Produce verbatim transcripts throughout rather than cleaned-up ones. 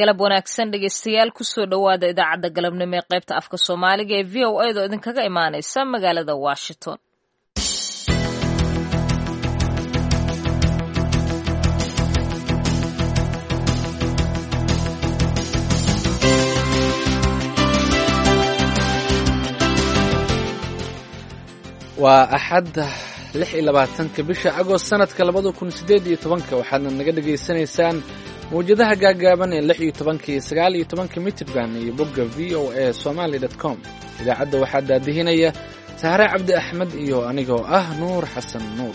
galab wanaagsan dhegeystayaal kusoo dhowaada idaacadda galabnimo ee qaybta afka soomaaliga ee v o a da oo idinkaga imaanaysa magaalada Washington. waa axad lix iyo labaatanka bisha Agost sanadka labada kun sideed iyo tobanka waxaadna naga dhageysanaysaan mawjadaha gaagaaban ee lix iyo tobanka iyo sagaal iyo tobanka mitirban iyo bogga v o a somali dot com. idaacadda waxaa daadihinaya Sahre Cabdi Axmed iyo anigoo ah Nuur Xasan Nuur.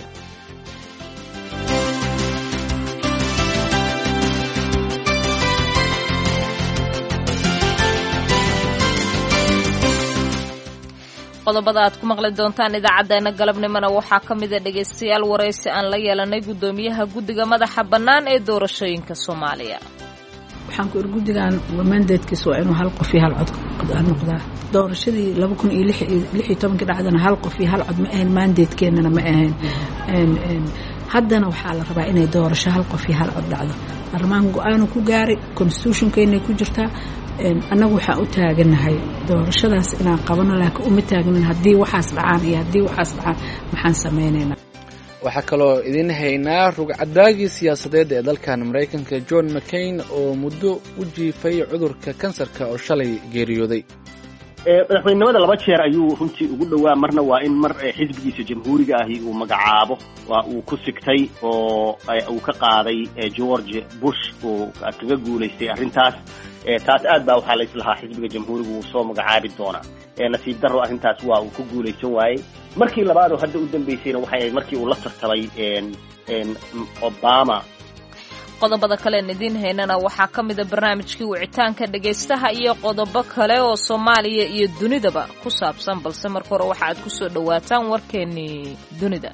qodobada aad ku maqli doontaan idaacadeena galabnimona waxaa ka mid ah dhageystayaal wareysi aan la yeelanay gudoomiyaha guddiga madaxa bannaan ee doorashooyinka Soomaaliya. waxaan ku guddigan mandatekiisu waa inuu hal qof iyo hal cod noqdaa. doorashadii laba kun iyo lix iyo toban dhacdana hal qof iyo hal cod ma ahayn, mandatekeenana ma ahayn. haddana waxaa la rabaa inay doorasho hal qof iyo hal cod dhacdo. baarlamaanka go-aanu ku gaaray, constitutionkeena ku jirtaa. annagu waxaan u taaganahay doorashadaas inaan qabano, laakiin uma taagnin haddii waxaas dhacaan iyo haddii waxaas dhacaan maxaan samaynaynaa. waxaa kaloo idin haynaa rugcadaagii siyaasadeed ee dalkan Mareykanka John McCain oo muddo u jiifay cudurka kansarka oo shalay geeriyooday. madaxweynenimada laba jeer ayuu runtii ugu dhowaa. marna waa in mar xisbigiisa jamhuuriga ahi uu magacaabo, waa uu ku sigtay oo uu ka qaaday George Bush oo kaga guulaystay arrintaas. taas aad baa waxaa la islahaa xisbiga jamhuuriga uu soo magacaabi doonaa. nasiib darro arrintaas waa uu ku guulaysan waayey. markii labaad oo hadda u dambeysayna waxay ahayd markii uu la tartamay Obama. qodobada kale aan idin haynana waxaa ka mid ah barnaamijkii wicitaanka dhageystaha iyo qodobo kale oo Soomaaliya iyo dunidaba ku saabsan, balse marka hore waxa aad ku soo dhawaataan warkeennii dunida.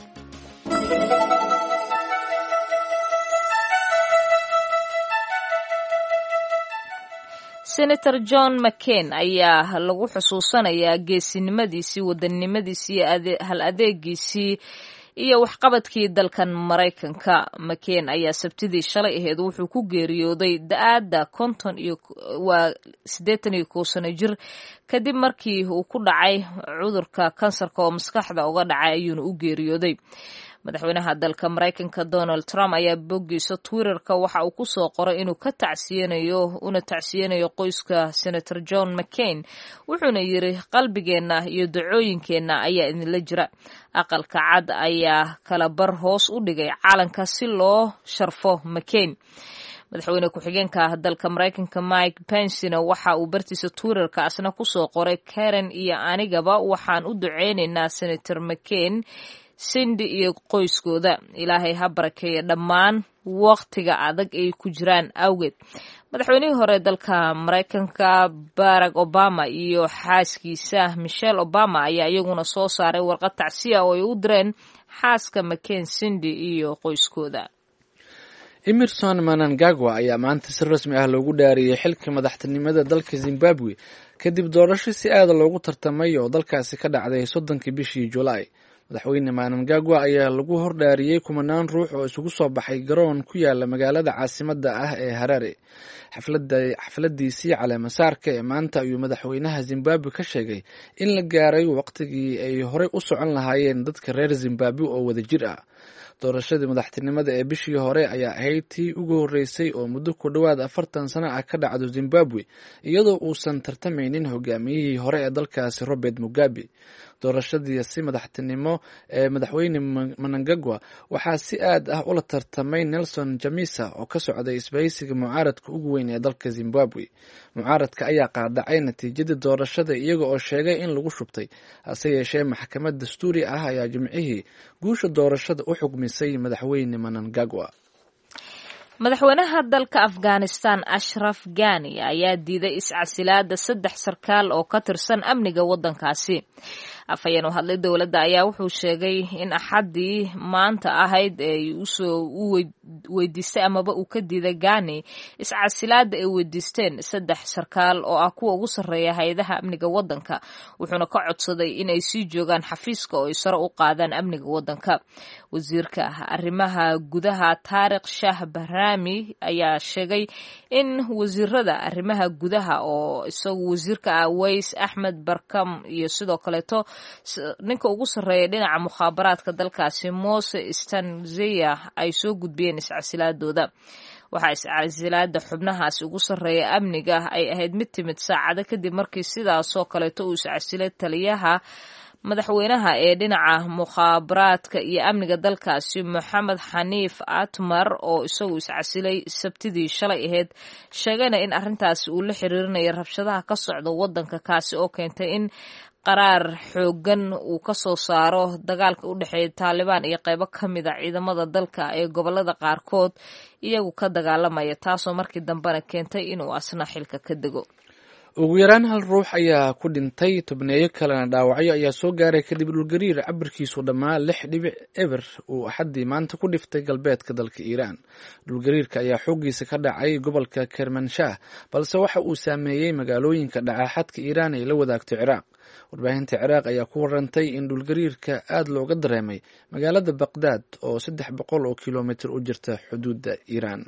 Senator John McCain ayaa lagu xusuusanayaa geesinimadiisii, wadannimadiisii iyo hal adeegiisii iyo waxqabadkii dalkan Mareykanka. McCain ayaa sabtidii shalay ahayd wuxuu ku geeriyooday da'aadda konton iyo waa siddeetan iyo kow sano jir kadib markii uu ku dhacay cudurka kansarka oo maskaxda uga dhacay ayuuna u geeriyooday. madaxweynaha dalka Mareykanka Donald Trump ayaa boggiisa Twitterka waxa uu ku soo qoray inuu ka tacsiyanayo una tacsiyanayo qoyska Senator John McCain, wuxuuna yiri qalbigeenna iyo ducooyinkeenna ayaa idinla jira. aqalka cad ayaa kala bar hoos u dhigay calanka si loo sharfo McCain. madaxweyne ku-xigeenka dalka Mareykanka Mike Pence waxa uu bartiisa Twitterka asna ku soo qoray Karen iyo anigaba waxaan u duceynaynaa Senator McCain, Cindy iyo qoyskooda. ilaahay ha barakeeyo dhammaan waqtiga adag ay ku jiraan awgeed. madaxweynihii hore dalka Mareykanka Barack Obama iyo xaaskiisa Michelle Obama ayaa iyaguna soo saaray warqad tacsiya oo ay u direen xaaska McCain, Cindy iyo qoyskooda. Emerson Mnangagwa ayaa maanta si rasmi ah loogu dhaariyay xilka madaxtinimada dalka Zimbabwe kadib doorasho si aad loogu tartamay oo dalkaasi ka dhacday soddonkii bishii July. madaxweyne Mnangagwa ayaa lagu hordhaariyay kumanaan ruux oo isugu soo baxay garoon ku yaala magaalada caasimadda ah ee Harare. xafladda xafladiisii caleemasaarka ee maanta ayuu madaxweynaha Zimbabwe ka sheegay in la gaaray waqtigii ay horey u socon lahaayeen dadka reer Zimbabwe oo wada jir ah. doorashadii madaxtinimada ee bishii hore ayaa ahayd tii ugu horeysay oo muddo ku dhowaad afartan sano ah ka dhacdo Zimbabwe iyadoo uusan tartamaynin hogaamiyihii hore ee dalkaasi Robert Mugabe. doorashadii si madaxtinimo ee madaxweyne Mnangagwa waxaa si aad ah ula tartamay Nelson Chamisa oo ka socday isbahaysiga mucaaradka ugu weyn ee dalka Zimbabwe. mucaaradka ayaa qaadacay natiijadii doorashada iyaga oo sheegay in lagu shubtay, hase yeeshee maxkamad dastuuri ah ayaa jimcihii guusha doorashada u xugmisay madaxweyne Mnangagwa. madaxweynaha dalka Afghanistan Ashraf Ghani ayaa diiday iscasilaada saddex sarkaal oo ka tirsan amniga waddankaasi. afhayeen u hadlay dowladda ayaa wuxuu sheegay in axaddii maanta ahayd ay usoo u weydiistay amaba uu ka diiday Ghani iscasilaada ay weydiisteen saddex sarkaal oo ah kuwa ugu sarreeya hay-adaha amniga waddanka wuxuuna ka codsaday in ay sii joogaan xafiiska oo ay sare u qaadaan amniga waddanka. wasiirka arrimaha gudaha Taariq Shah Bahraami ayaa sheegay in wasiirada arrimaha gudaha oo isagu wasiirka ah Ways Ahmed Barkam iyo sidoo kaleeto ninka ugu sarreeya dhinaca mukhaabaraadka dalkaasi Mose Stanzia ay soo gudbiyeen iscasilaadooda. waxaa iscasilaada xubnahaasi ugu sarreeya amniga ay ahayd mid timid saacado kadib markii sidaasoo kaleeto uu iscasilay taliyaha madaxweynaha ee dhinaca mukhaabaraadka iyo amniga dalkaasi Mohamed Xaniif Atmar oo isagu iscasilay sabtidii shalay ahayd sheegayna in arrintaasi uu la xiriirinayo rabshadaha ka socda waddanka kaasi oo keentay in qaraar xoogan uu ka soo saaro dagaalka u dhexeeya Taliban iyo qaybo ka mid ah ciidamada dalka ee gobolada qaarkood iyagu ka dagaalamaya taasoo markii dambena keentay inuu asna xilka ka dego. ugu yaraan hal ruux ayaa ku dhintay tobneeyo kalena dhaawacyo ayaa soo gaaray kadib dhulgariir cabirkiisu dhammaa lix dhibic eber uu axaddii maanta ku dhiftay galbeedka dalka Iiraan. dhulgariirka ayaa xooggiisa ka dhacay gobolka Kermanshah balse waxa uu saameeyey magaalooyinka dhacaxadka Iiraan ee la wadaagto Ciraaq. warbaahinta Ciraaq ayaa ku warantay in dhulgariirka aad looga dareemay magaalada Baqdaad oo saddex boqol oo kiiloomitir u jirta xuduudda Iiraan.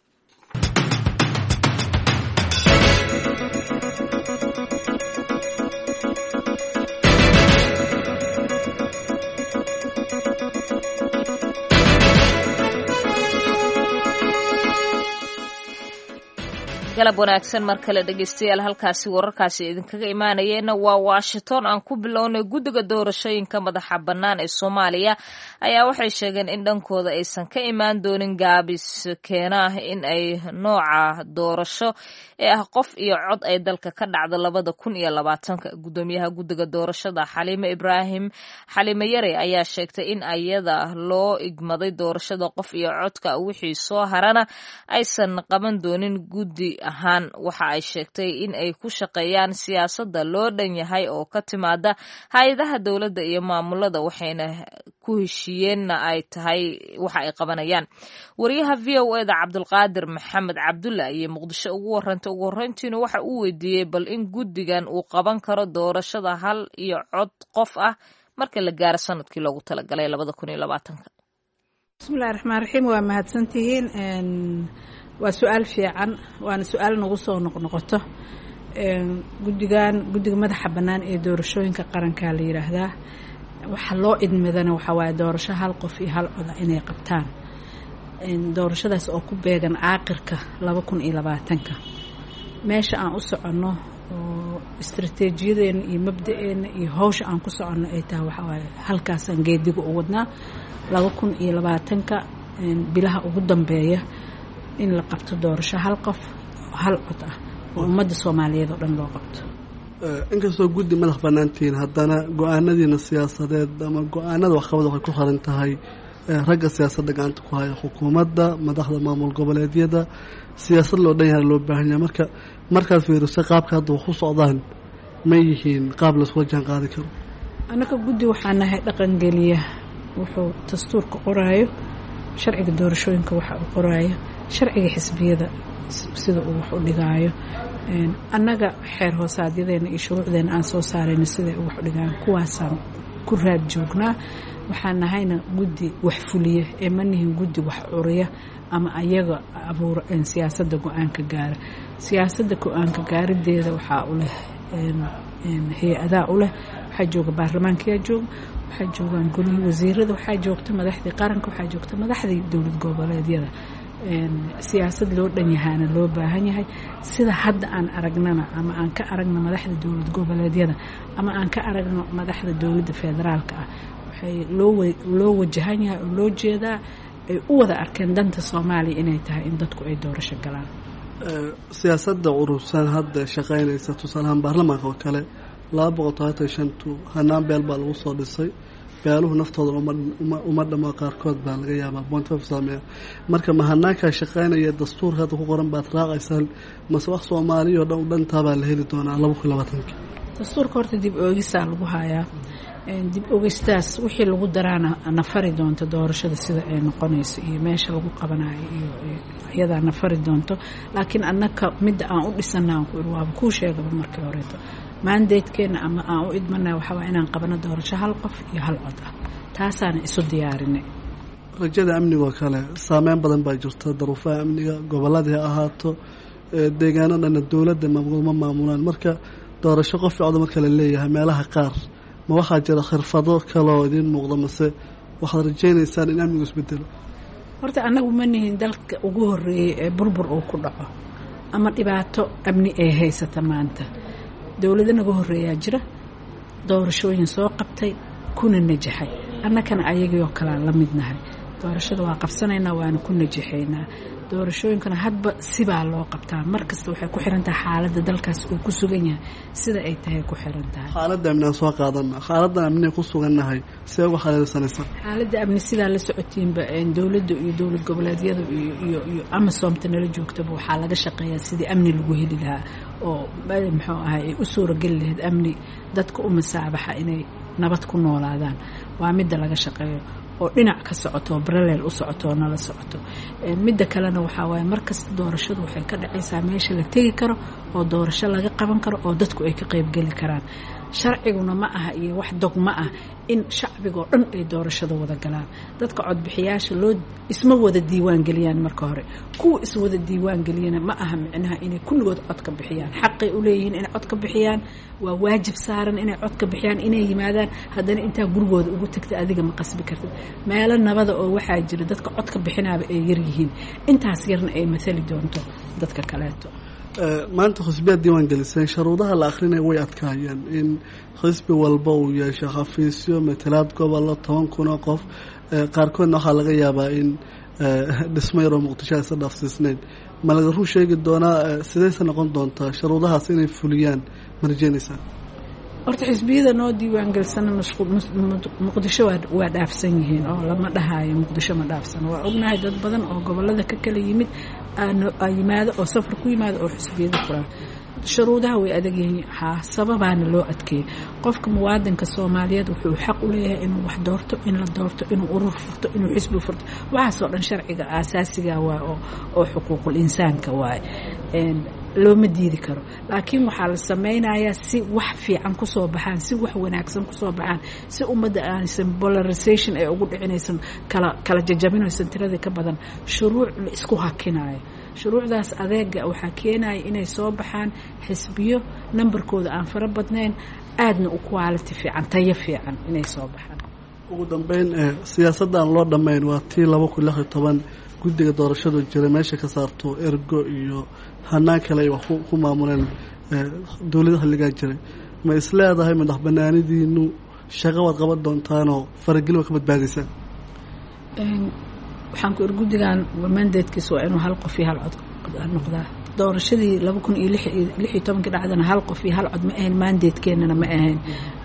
galab wanaagsan mar kale dhegeystayaal halkaasi wararkaasi idinkaga imaanayeenna waa Washington. aan ku bilownay guddiga doorashooyinka madaxa bannaan ee Soomaaliya ayaa waxay sheegeen in dhankooda aysan ka imaan doonin gaabis keena in ay nooca doorasho ee ah qof iyo cod ay dalka ka dhacdo labada kun iyo labaatanka. gudoomiyaha guddiga doorashada Xaliime Ibraahim Xaliime Yare ayaa sheegtay in ayada loo igmaday doorashada qof iyo codka wixii soo harana aysan qaban doonin guddi ahaan. waxa ay sheegtay in ay ku shaqeeyaan siyaasadda loo dhan yahay oo ka timaada hay-adaha dowladda iyo maamulada waxayna ku heshiiyeenna ay tahay waxa ay qabanayaan. wariyaha v o e da Cabdulqaadir Maxamed Cabdulla iyo Muqdisho ugu warantay ugu horreyntiina waxa uu weydiiyey bal in guddigan uu qaban karo doorashada hal iyo cod qof ah marka la gaaro sanadkii loogu talagalay labada kun iyo labaatanka. bismillahi raxmaan raxiim. waa mahadsantihiin. waa su-aal fiican waana su-aal nagu soo noqnoqoto. guddigan guddiga madaxa bannaan ee doorashooyinka qaranka la yiraahdaa waxa loo idmadana waxa waaye doorasho hal qof iyo hal cod inay qabtaan. doorashadaas oo ku beegan aakhirka laba kun iyo labaatanka. meesha aan u soconno oo istiraatiijiyadeena iyo mabda'eena iyo hawsha aan ku soconno ay tahay waxa waaye halkaasaan geediga u wadnaa laba kun iyo labaatanka bilaha ugu dambeeya in la qabto doorasho hal qof hal cod ah oo ummadda Soomaaliyeed oo dhan loo qabto. inkastoo guddi madax bannaantiin haddana go-aanadiina siyaasadeed ama go-aanada waxqabad waxay ku xiran tahay ragga siyaasadda gacanta ku haya xukuumadda madaxda maamul goboleedyada siyaasad loo dhan yahay loo baahan yahay. marka markaad fiiriso qaabka hadda wax u socdaan ma yihiin qaab laisula jaan qaadi karo. annaka guddi waxaa nahay dhaqangeliya wuxuu dastuurka qoraayo sharciga doorashooyinka waxa uu qoraayo sharciga xisbiyada sida uu wax u dhigaayo. annaga xeer hoosaadyadeenna iyo shuruucdeena aan soo saarayno sida uu wax u dhigaayo kuwaasaan ku raad joognaa. waxaan nahayna guddi wax fuliya ee ma nihin guddi wax curiya ama ayaga abuura siyaasadda go-aanka gaara. siyaasadda go-aanka gaarideeda waxaa u leh hay-adaa u leh. waxaa jooga baarlamaankayaa jooga waxaa joogaan golihii wasiirada waxaa joogta madaxdii qaranka waxaa joogta madaxdii dowlad goboleedyada. siyaasad loo dhan yahaana loo baahan yahay sida hadda aan aragnana ama aan ka aragno madaxda dowlad goboleedyada ama aan ka aragno madaxda dowladda federaalka ah waxay loo loo wajahan yahay oo loo jeedaa ay u wada arkeen danta Soomaaliya inay tahay in dadku ay doorasho galaan. siyaasadda urursan hadda shaqaynaysa tusaalahaan baarlamaanka oo kale laba boqol todobaatan iyo shan hanaan beel baa lagu soo dhisay. beeluhu naftooda uma dhamo qaarkood baa laga yaabaa bontof saameeya. marka mahanaanka shaqaynaya dastuurka hadda ku qoran baad raacaysaan mase wax Soomaaliya oo dhan dhantaa baa la heli doonaa laba kun iyo labaatanka. dastuurka horta dib oogisaa lagu hayaa dib ogeystaas wixii lagu daraana nafari doonto doorashada sida ay noqonayso iyo meesha lagu qabanayo iyo iyadaa nafari doonto laakiin annaka midda aan u dhisanaa ku iri waaba kuu sheegaba markii horeeto mandatekeena ama aan u idmanaa waxaa waa inaan qabano doorasho hal qof iyo hal cod ah taasaana isu diyaarinay rajada amnigoo kale saameyn badan baa jirta daruufaha amniga gobolladii ha ahaato deegaano dhanna dowladda ma maamulaan marka doorasho qof cod marka la leeyahay meelaha qaar ma waxaa jira khirfado kaloo idiin muuqda mase waxaad rajaynaysaan in amnigu isbedelo horta annagu ma nihin dalka ugu horreeyey ee burbur uu ku dhaco ama dhibaato amni ee haysata maanta dowlado naga horreeyaa jira doorashooyin soo qabtay kuna najaxay annakana ayagii oo kalean la midnahay doorashada waa qabsanaynaa waana ku najaxaynaa doorashooyinkana hadba sibaa loo qabtaa markasta waxay ku xiran tahay xaaladda dalkaas uu ku sugan yahay sida ay tahay ku xiran tahay xaaladda amni aan soo qaadana xaaladdan amni ku sugannahay see uga xaleelsanaysa xaaladda amni sidaa la socotiinba dowladda iyo dowlad goboleedyada iyo iyo iyo amasoomta nala joogtaba waxaa laga shaqeeyaa sidii amni lagu heli lahaa oo muxuu ahay ay u suurageli lahayd amni dadka u masaabaxa inay nabad ku noolaadaan waa midda laga shaqeeyo oo dhinac ka socoto parallel u socoto oo nala socoto midda kalena waxaa waaye markasta doorashadu waxay ka dhacaysaa meesha la tegi karo oo doorasho laga qaban karo oo dadku ay ka qaybgeli karaan sharciguna ma aha iyo wax dogma ah in shacbigoo dhan ay doorashada wada galaan dadka codbixiyaasha loo isma wada diiwaan geliyaan marka hore kuwa iswada diiwaan geliyana ma aha micnaha inay kulligood cod ka bixiyaan xaqay u leeyihiin inay cod ka bixiyaan waa waajib saaran inay cod ka bixiyaan inay yimaadaan haddana intaa gurigooda ugu tagta adiga ma qasbi kartid meelo nabada oo waxaa jira dadka cod ka bixinaaba ay yar yihiin intaas yarna ay mathali doonto dadka kaleeto maanta xisbiyaad diiwaan geliseen sharuudaha la akrinaya way adkaayeen in xisbi walba uu yeesho xafiisyo matalaad gobollo toban kun oo qof qaarkoodna waxaa laga yaabaa in dhismo yaroo muqdisho aysa dhaafsiisnayn ma laga run sheegi doonaa sidayse noqon doontaa sharuudahaas inay fuliyaan ma rajeynaysaa horta xisbiyada noo diiwaan gelsana muqdisho waa dhaafsan yihiin oo lama dhahaayo muqdisho ma dhaafsan waa ognahay dad badan oo gobolada ka kala yimid yimaado oo safar ku yimaado oo xisbiyada furaa shuruudaha way adag yihiin haa sababaana loo adkeeyay qofka muwaadinka Soomaaliyeed wuxuu xaq u leeyahay inuu wax doorto in la doorto inuu urur furto inuu xisbi furto waxaasoo dhan sharciga aasaasiga waa oo oo xuquuqul insaanka waa een looma diidi karo laakiin waxaa la sameynayaa si wax fiican ku soo baxaan si wax wanaagsan ku soo baxaan si ummadda aanaysan polarization ay ugu dhicinaysan kala kala jajabinaysan tirada ka badan shuruuc la isku hakinayo shuruucdaas adeega waxaa keenaya inay soo baxaan xisbiyo numberkooda aan fara badnayn aadna u quality fiican tayo fiican inay soo baxaan ugu dambeyn siyaasadda aan loo dhammayn waa tii laba kun iyo lix iyo toban guddiga doorashadu jiray meesha ka saarto ergo iyo hanaan kale ay wax ku maamuleen dowladaha xilligaa jiray ma is leedahay madax banaanidiinu shaqo waad qaban doontaanoo farageli waa ka badbaadaysaan waxaan ku guddigan mandatekiisa waa inuu hal qof iyo hal cod noqdaa doorashadii laba kun iyo lix iyo tobankii dhacdana hal qof iyo hal cod ma ahayn mandatekeenana ma ahayn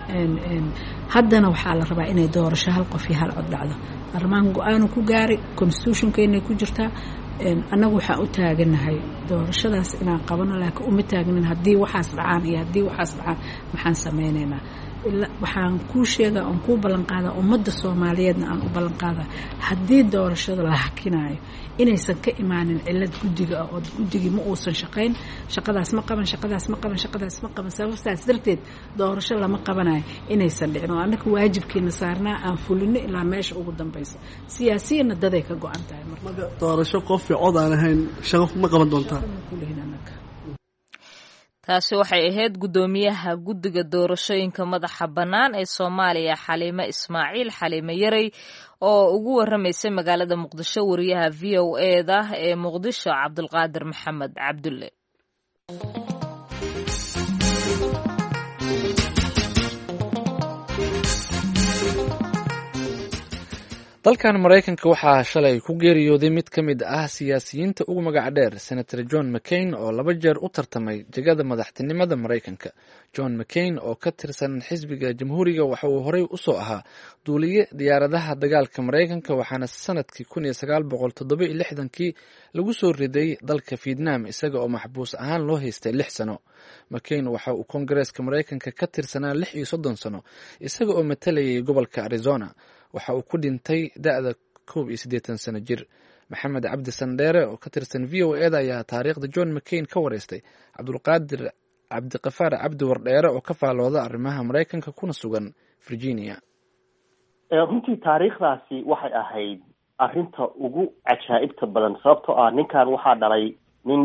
haddana waxaa la rabaa inay doorasho hal qof iyo hal cod dhacdo baarlamaan go-aanu ku gaaray constitutionkeennay ku jirtaa annagu waxaan u taaganahay doorashadaas inaan qabano laakiin uma taagnin haddii waxaas dhacaan iyo haddii waxaas dhacaan maxaan sameynaynaa waxaan kuu sheegaa oon kuu ballan qaadaa ummadda Soomaaliyeedna aan u ballan qaadaa haddii doorashada la hakinayo inaysan ka imaanin cilad guddiga oo guddigii ma uusan shaqayn shaqadaas ma qaban shaqadaas ma qaban shaqadaas ma qaban sababtaas darteed doorasho lama qabanayo inaysan dhicin oo annaka waajibkiina saarnaa aan fulino ilaa meesha ugu dambaysa siyaasiyana daday ka go-an tahay marka doorasho qof cod aan ahayn shaqo ma qaban doontaa taasi waxay ahayd guddoomiyaha guddiga doorashooyinka madaxa bannaan ee Soomaaliya Xaliime Ismaaciil Xaliime Yarey oo ugu waramaysay magaalada Muqdisho wariyaha V O A da ee Muqdisho Cabdulqaadir Maxamed Cabdulle. dalkan maraykanka waxaa shalay ku geeriyooday mid ka mid ah siyaasiyiinta ugu magaca dheer senator john mccain oo laba jeer u tartamay jegada madaxtinimada maraykanka. john mccain oo ka tirsan xisbiga jamhuuriga waxa uu horey usoo ahaa duuliye diyaaradaha dagaalka maraykanka, waxaana sanadkii kun iyo sagaal boqol toddoba iyo lixdankii lagu soo riday dalka vietnam isaga oo maxbuus ahaan loo haystay lix sano. mccain waxa uu koongareeska maraykanka ka tirsanaa lix iyo soddon sano isaga oo matalayay gobolka arizona. waxa uu ku dhintay da-da koob iyo siddeetan sano jir. maxamed cabdi sandheere oo ka tirsan v o eda ayaa taariikhda john mccain ka wareystay cabdulqaadir cabdiqafaar cabdi wardheere oo ka faalooda arrimaha maraykanka kuna sugan virginia. runtii taariikhdaasi waxay ahayd arrinta ugu cajaa'ibta badan, sababtoo ah ninkan waxaa dhalay nin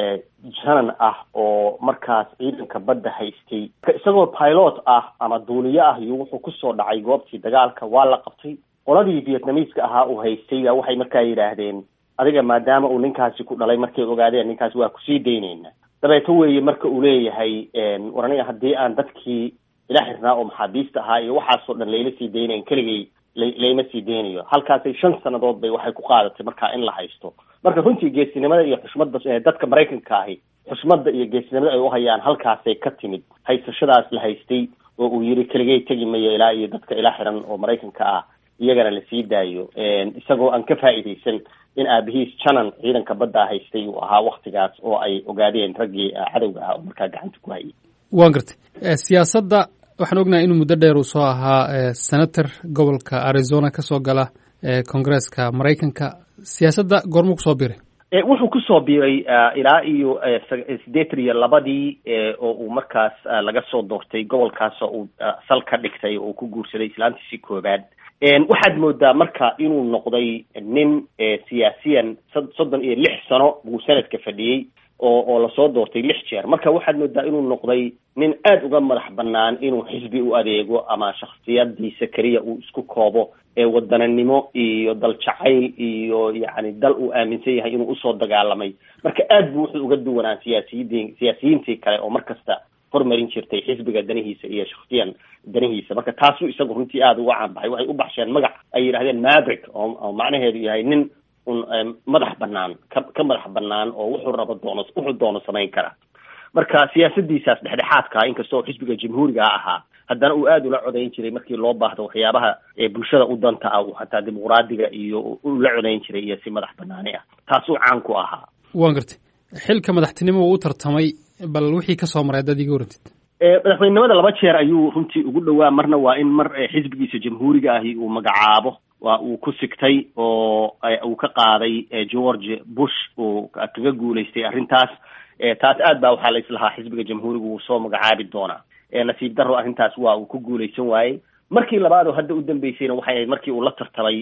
janan ah oo markaas ciidanka badda haystay, isagoo pilot ah ama duuliye ah iyo wuxuu kusoo dhacay goobtii dagaalka, waa la qabtay. qoladii vietnamiiska ahaa uu haystay waxay markaa yidhaahdeen adiga maadaama uu ninkaasi ku dhalay, markay ogaadeen ninkaasi waa kusii daynayna. dabeeto weeye marka uu leeyahay war aniga haddii aan dadkii ila xirnaa oo maxaabiista ahaa iyo waxaasoo dhan layla sii daynayn, keligay layma sii deynayo. halkaasay shan sanadood bay waxay ku qaadatay markaa in la haysto. marka runtii geesinimada iyo xushmadda dadka maraykanka ahi, xushmadda iyo geesinimada ay u hayaan halkaasay ka timid. haysashadaas la haystay oo uu yiri keligay tegi mayo ilaa iyo dadka ila xiran oo maraykanka ah iyagana la sii daayo, isagoo aan ka faa'iidaysan in aabihiis janan ciidanka badda haystay uu ahaa waktigaas oo ay ogaadeen raggii cadowga ah oo markaa gacanta ku hayay. waan gartay siyaasadda waxaan ognahay inuu muddo dheer uu soo ahaa senator gobolka arizona kasoo gala koongareeska maraykanka. siyaasadda goormuu kusoo biiray? wuxuu kusoo biiray ilaa iyo siddeetan iyo labadii oo uu markaas laga soo doortay gobolkaas oo uu sal ka dhigtay oo ku guursaday islaantiisii koobaad. waxaad moodaa marka inuu noqday nin siyaasiyan soddon iyo lix sano buu sanadka fadhiyey oo oo lasoo doortay lix jeer. marka waxaad moodaa inuu noqday nin aada uga madax banaan inuu xisbi u adeego ama shakhsiyadiisa keliya uu isku koobo ee wadananimo iyo dal jacayl iyo yacni dal uu aaminsan yahay inuu usoo dagaalamay. marka aad buu wuxuu uga duwanaa siyaasiyiin siyaasiyiintii kale oo markasta hormarin jirtay xisbiga danihiisa iyo shakhsiyan danihiisa. marka taasuu isagu runtii aada uga caan baxay. waxay u baxsheen magac ay yidhahdeen maverick oo macnaheedu yahay nin un madax banaan ka ka madax banaan oo wuxuu rabo doono wuxuu doono samayn kara. marka siyaasadiisaas dhexdhexaadka inkastoo xisbiga jamhuuriga ahaa, haddana uu aada ula codayn jiray markii loo baahdo waxyaabaha bulshada u danta ah, uu hataa dimuqraadiga iyo ula codayn jiray iyo si madax banaani ah. taasuu caan ku ahaa. waan gartay xilka madaxtinimo uu u tartamay, bal wixii kasoo maray haddaad iga warantid. madaxweynenimada laba jeer ayuu runtii ugu dhowaa. marna waa in mar xisbigiisa jamhuuriga ahi uu magacaabo, waa uu ku sigtay oo uu ka qaaday george bush uu kaga guulaystay arrintaas. taas aad baa waxaa la islahaa xisbiga jamhuuriga uu soo magacaabi doonaa. nasiib daro arrintaas waa uu ku guulaysan waayey. markii labaad oo hadda u dambeysayna waxay ahayd markii uu la tartamay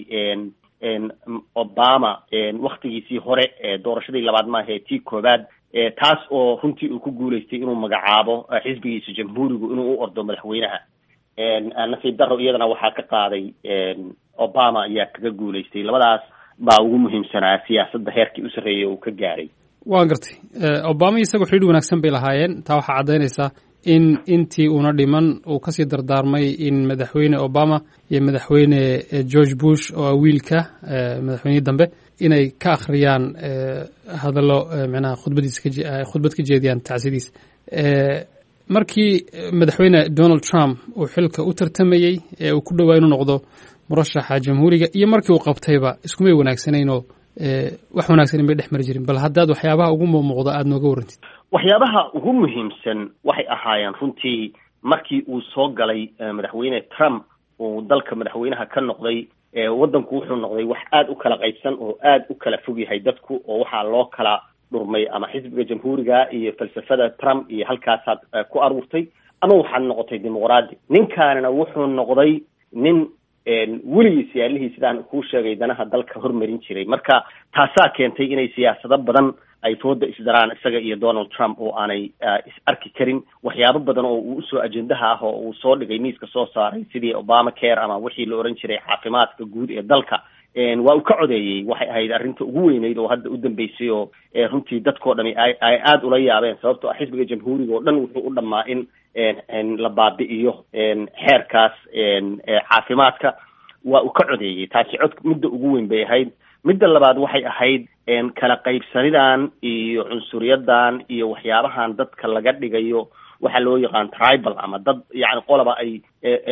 obama waktigiisii hore doorashadii labaad maahae tii koobaad, taas oo runtii uu ku guulaystay inuu magacaabo xisbigiisa jamhuurigu inuu u ordo madaxweynaha. nasiib daro iyadana waxaa ka qaaday obama ayaa kaga guulaystay. labadaas baa ugu muhiimsanaa siyaasadda heerkii u sarreeyay uu ka gaaray. waan gartay obama isagoo xidhiidh wanaagsan bay lahaayeen. taa waxaa caddaynaysaa in intii uuna dhiman uu kasii dardaarmay in madaxweyne obama iyo madaxweyne george bush oo wiilka madaxweynihii dambe inay ka akhriyaan hadallo micnaha khudbadiisa ka khudbad ka jeediyaan tacsidiisa. markii madaxweyne donald trump uu xilka u tartamayey ee uu ku dhowaa inuu noqdo murashaxa jamhuuriga iyo markii uu qabtayba iskumay wanaagsanaynoo wax wanaagsan bay dhex mari jirin. bal haddaad waxyaabaha ugu muuqda aada nooga warantid. waxyaabaha ugu muhiimsan waxay ahaayeen runtii markii uu soo galay madaxweyne trump uu dalka madaxweynaha ka noqday. waddanku wuxuu noqday wax aada u kala qaybsan oo aada u kala fog yahay dadku, oo waxaa loo kala dhurmay ama xisbiga jamhuuriga iyo falsafada trump iyo halkaasaad ku aruurtay, ama waxaad noqotay dimuqraadi. ninkaanina wuxuu noqday nin weligiis yaalihii sidaan kuu sheegay danaha dalka hormarin jiray. marka taasaa keentay inay siyaasado badan ay fooda isdaraan isaga iyo donald trump oo aanay is arki karin. waxyaabo badan oo uu usoo ajendaha ah oo uu soo dhigay miiska soo saaray sidii obama care ama wixii la oran jiray caafimaadka guud ee dalka waa uu ka codeeyey. waxay ahayd arrinta ugu weyneyd oo hadda u dambeysay oo runtii dadkoo dhami ay ay aada ula yaabeen, sababtoo ah xisbiga jamhuuriga oo dhan wuxuu u dhammaa in la baabi'iyo xeerkaas caafimaadka. waa uu ka codeeyey. taasi cod midda ugu weyn bay ahayd. midda labaad waxay ahayd kala qaybsanidan iyo cunsuriyadan iyo waxyaabahan dadka laga dhigayo waxaa loo yaqaan tribal ama dad yani qolaba ay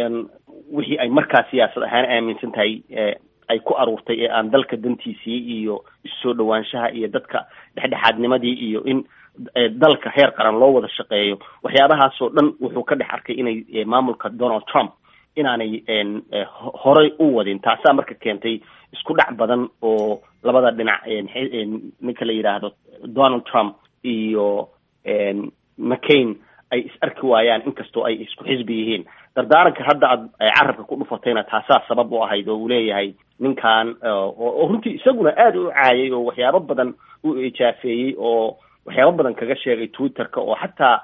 wixii ay markaa siyaasad ahaan aaminsan tahay ay ku aruurtay ee aan dalka dantiisii iyo issoo dhawaanshaha iyo dadka dhexdhexaadnimadii iyo in dalka heer qaran loo wada shaqeeyo waxyaabahaasoo dhan wuxuu ka dhex arkay inay maamulka Donald Trump inaanay horey u wadin. taasaa marka keentay isku dhac badan oo labada dhinac ninka la yidhaahdo Donald Trump iyo McCain ay is arki waayaan inkastoo ay isku xisbi yihiin. dardaaranka hadda aad carabka ku dhufatayna taasaa sabab u ahayd oo uu leeyahay ninkan oo runtii isaguna aada u caayay oo waxyaabo badan u ijaafeeyey oo waxyaabo badan kaga sheegay Twitterka oo xataa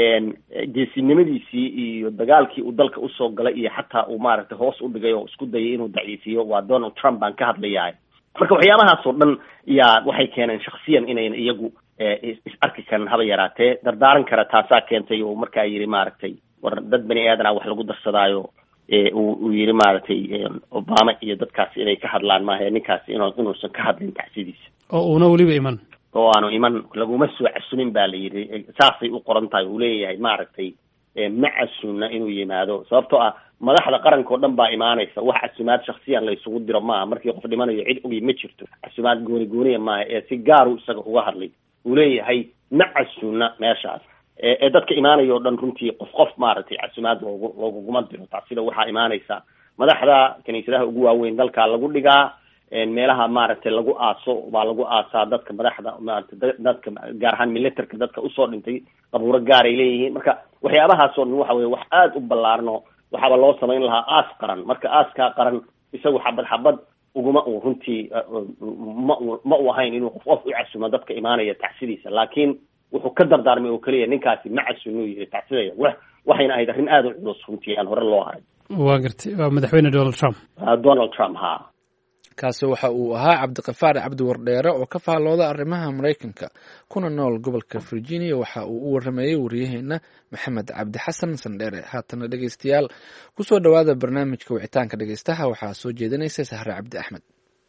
geesinimadiisii iyo dagaalkii uu dalka usoo galay iyo xataa uu maaragtay hoos u dhigay oo isku dayay inuu daciifiyo. waa Donald Trump baan ka hadlayahay. marka waxyaabahaasoo dhan yaa waxay keeneen shaksiyan inayn iyagu is arki karin haba yaraatee. dardaaran kara taasaa keentay oo markaa yidhi maaragtay war dad bani aadana wax lagu darsadaayo uu yidhi maaragtay Obama iyo dadkaas inay ka hadlaan maaha ninkaasi inu inuusan ka hadlin tacsidiisa oo uuna weliba iman oo aanu iman laguma soo casumin baa la yidhi. saasay u qoran tahay uu leeyahay maaragtay ma casuna inuu yimaado sababtoo ah madaxda qaranka oo dhan baa imaanaysa. wax casumaad shaksiyan la isugu diro maaha. markii qof dhimanayo cid ogi ma jirto. casumaad gooni gooniya maaha ee si gaaru isaga uga hadlay uu leeyahay ma casuna meeshaas ee dadka imaanaya oo dhan runtii qof qof maaragtay casumaad loogu looguguma diro. taasina waxaa imaanaysa madaxda kaniisadaha ugu waaweyn dalka lagu dhigaa meelaha maaragtay lagu aaso baa lagu aasaa dadka madaxda maaragtay dadka gaar ahaan militerka dadka usoo dhintay qabuuro gaar ay leeyihiin. marka waxyaabahaasoo dhan waxa weye wax aada u ballaarno waxaaba loo samayn lahaa aas qaran. marka aaskaa qaran isagu xabad xabad uguma uu runtii ma ma u ahayn inuu qof qof u casumo dadka imaanaya tacsidiisa laakiin wuxuu ka dardaarmay oo keliya ninkaasi ma casuno yiri tacsidaya wax waxayna ahayd arrin aada u culus runtii aan hore loo haray. waa gartay waa madaxweyne Donald Trump. Donald Trump ha kaasi waxa uu ahaa cabdiqafaar cabdi wardheere oo ka faallooda arrimaha Mareykanka kuna nool gobolka Virginia. waxa uu u waramayay wariyaheena Maxamed Cabdi Xasan Sandheere. haatana dhegeystayaal ku soo dhawaada barnaamijka wicitaanka dhegeystaha. waxaa soo jeedinaysa Sahra Cabdi Axmed.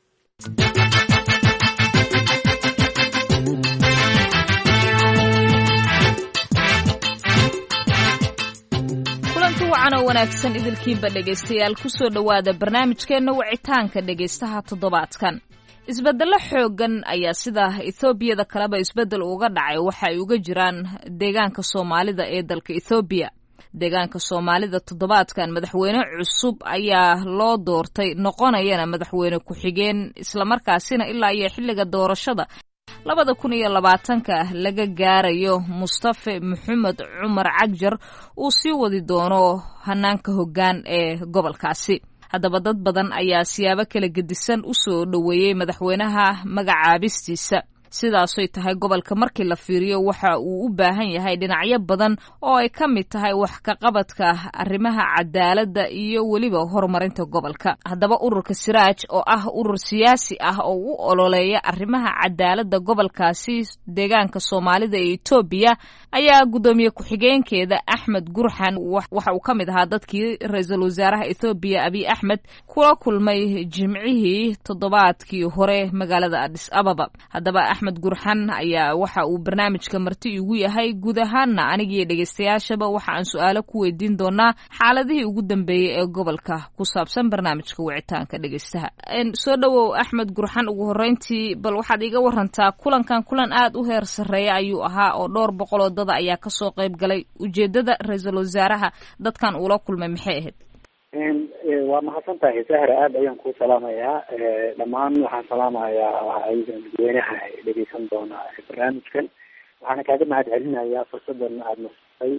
wacan oo wanaagsan idilkiinba dhegaystayaal ku soo dhowaada barnaamijkeenna wicitaanka dhegaystaha toddobaadkan. isbeddello xooggan ayaa sida Ethoobiyada kaleba isbeddel uga dhacay waxa ay uga jiraan deegaanka Soomaalida ee dalka Ethiopia. deegaanka Soomaalida toddobaadkan madaxweyne cusub ayaa loo doortay noqonayana madaxweyne ku-xigeen islamarkaasina ilaa iyo xilliga doorashada labada kun iyo labaatanka laga gaarayo Mustafa Maxamed Cumar Cagjar uu sii wadi doono hanaanka hoggaan ee gobolkaasi. haddaba dad badan ayaa siyaabo kala gedisan u soo dhoweeyey madaxweynaha magacaabistiisa. sidaasay tahay gobolka markii la fiiriyo waxa uu u baahan yahay dhinacyo badan oo ay ka mid tahay wax ka qabadka arrimaha cadaaladda iyo weliba horumarinta gobolka. haddaba ururka Siraaj oo ah urur siyaasi ah oo u ololeeya arrimaha cadaaladda gobolkaasi deegaanka Soomaalida ee Itoobiya ayaa gudoomiye ku-xigeenkeeda Axmed Gurxan waxa uu ka mid ahaa dadkii ra'iisul wasaaraha Itoobiya Abiy Ahmed kula kulmay jimcihii toddobaadkii hore magaalada Addis Ababa. haddaba Axmed Gurxan ayaa waxa uu barnaamijka marti igu yahay guud ahaanna aniga dhageystayaashaba waxa aan su'aalo ku weydiin doonaa xaaladihii ugu dambeeyay ee gobolka ku saabsan barnaamijka wicitaanka dhageystaha. soo dhawow Axmed Gurxan, ugu horeyntii bal waxaad iga warantaa kulankan kulan aad u heer sareeya ayuu ahaa oo dhowr boqol oo dad ayaa ka soo qayb galay. ujeedada ra'iisul wasaaraha dadkan uu la kulmay maxay ahayd? waa mahadsan tahay Sahra, aad ayaan ku salaamayaa. dhammaan waxaan salaamayaa dadweynaha dhegeysan doona barnaamijkan. waxaana kaaga mahad celinayaa fursadan aada nasatay.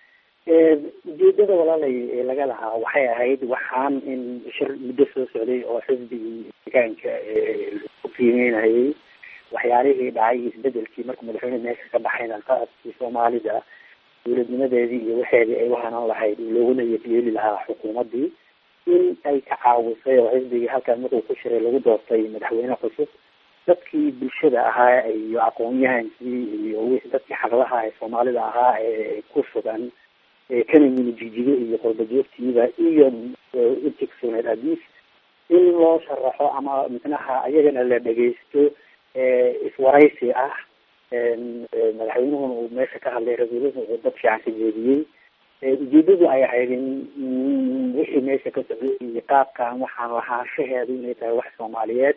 ujeedada walaalay ee laga lahaa waxay ahayd waxaan in shir muddo soo socday oo xisbigii deegaanka ku qiimeynayay waxyaalihii dhacay isbedelkii markuu madaxweyne meesha ka baxayna qaadkii Soomaalida dowladnimadeedii iyo waxeedii ay wahanaan lahayd looguna yeeli lahaa xukuumaddii in ay ka caawisay oo xisbigii halkaan markuu ku shiray lagu doortay madaxweyne cusub. dadkii bulshada ahaa iyo aqoon-yahankii iyo wixii dadkii xaqlaha ee Soomaalida ahaa ee ku sugan kana mini jijiga iyo qurbajoogtiiba iyo intii kasooneed Addis in loo sharaxo ama micnaha iyagana la dhegeysto iswaraysi ah. madaxweynuhuna uu meesha ka hadlay, ra-iisul uu dad fiican ka jeediyey. ujeedadu ay ahayd in wixii meesha ka socday iyo qaabkan waxaan lahaanshaheedu inay tahay wax soomaaliyeed,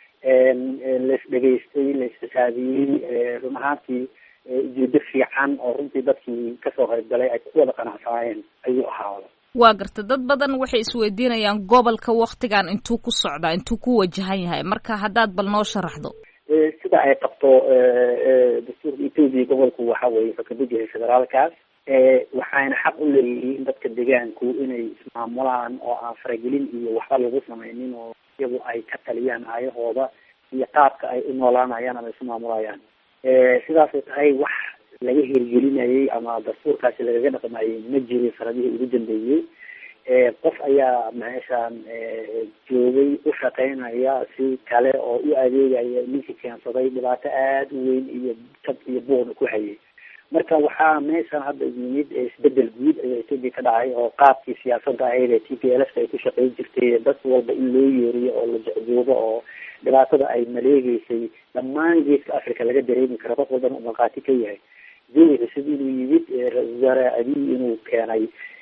lais dhegaystay, la isxisaabiyey. run ahaantii ujeedo fiican oo runtii dadkii kasoo qaybgalay ay ku wada qanacsanaayeen ayuu ahaada. waa garta dad badan waxay isweydiinayaan gobolka waktigan intuu ku socdaa, intuu ku wajahan yahay, marka haddaad bal noo sharaxdo. sida ay qabto dastuurka etoobiya, gobolku waxa weye wuxuu kamid yahay federaalkaas, waxayna xaq u leeyihiin dadka deegaanku inay ismaamulaan oo aan faragelin iyo waxba lagu samaynin, oo iyagu ay ka taliyaan aayahooda iyo qaabka ay u noolaanayaan ama ismaamulayaan. sidaasay tahay wax laga hirgelinayay ama dastuurkaasi lagaga dhaqmayay ma jirin sanadihii ugu dambeeyey. qof ayaa meeshaan joogay u shaqaynaya si kale oo u adeegaya ninkii keensaday dhibaato aada u weyn iyo jab iyo buuqna ku hayay. marka waxaa meeshaan hadda yimid isbedel guud ayaa etoobiya ka dhacay, oo qaabkii siyaasadda ahayd ee t p l f ay ku shaqayn jirtay dad walba in loo yeeriyo oo la jecjoogo, oo dhibaatada ay maleegeysay dhammaan geeska africa laga dareemi karo, dad walbana uu markhaati ka yahay. jawi cusub inuu yimid, ra-isul wasaare abiy inuu keenay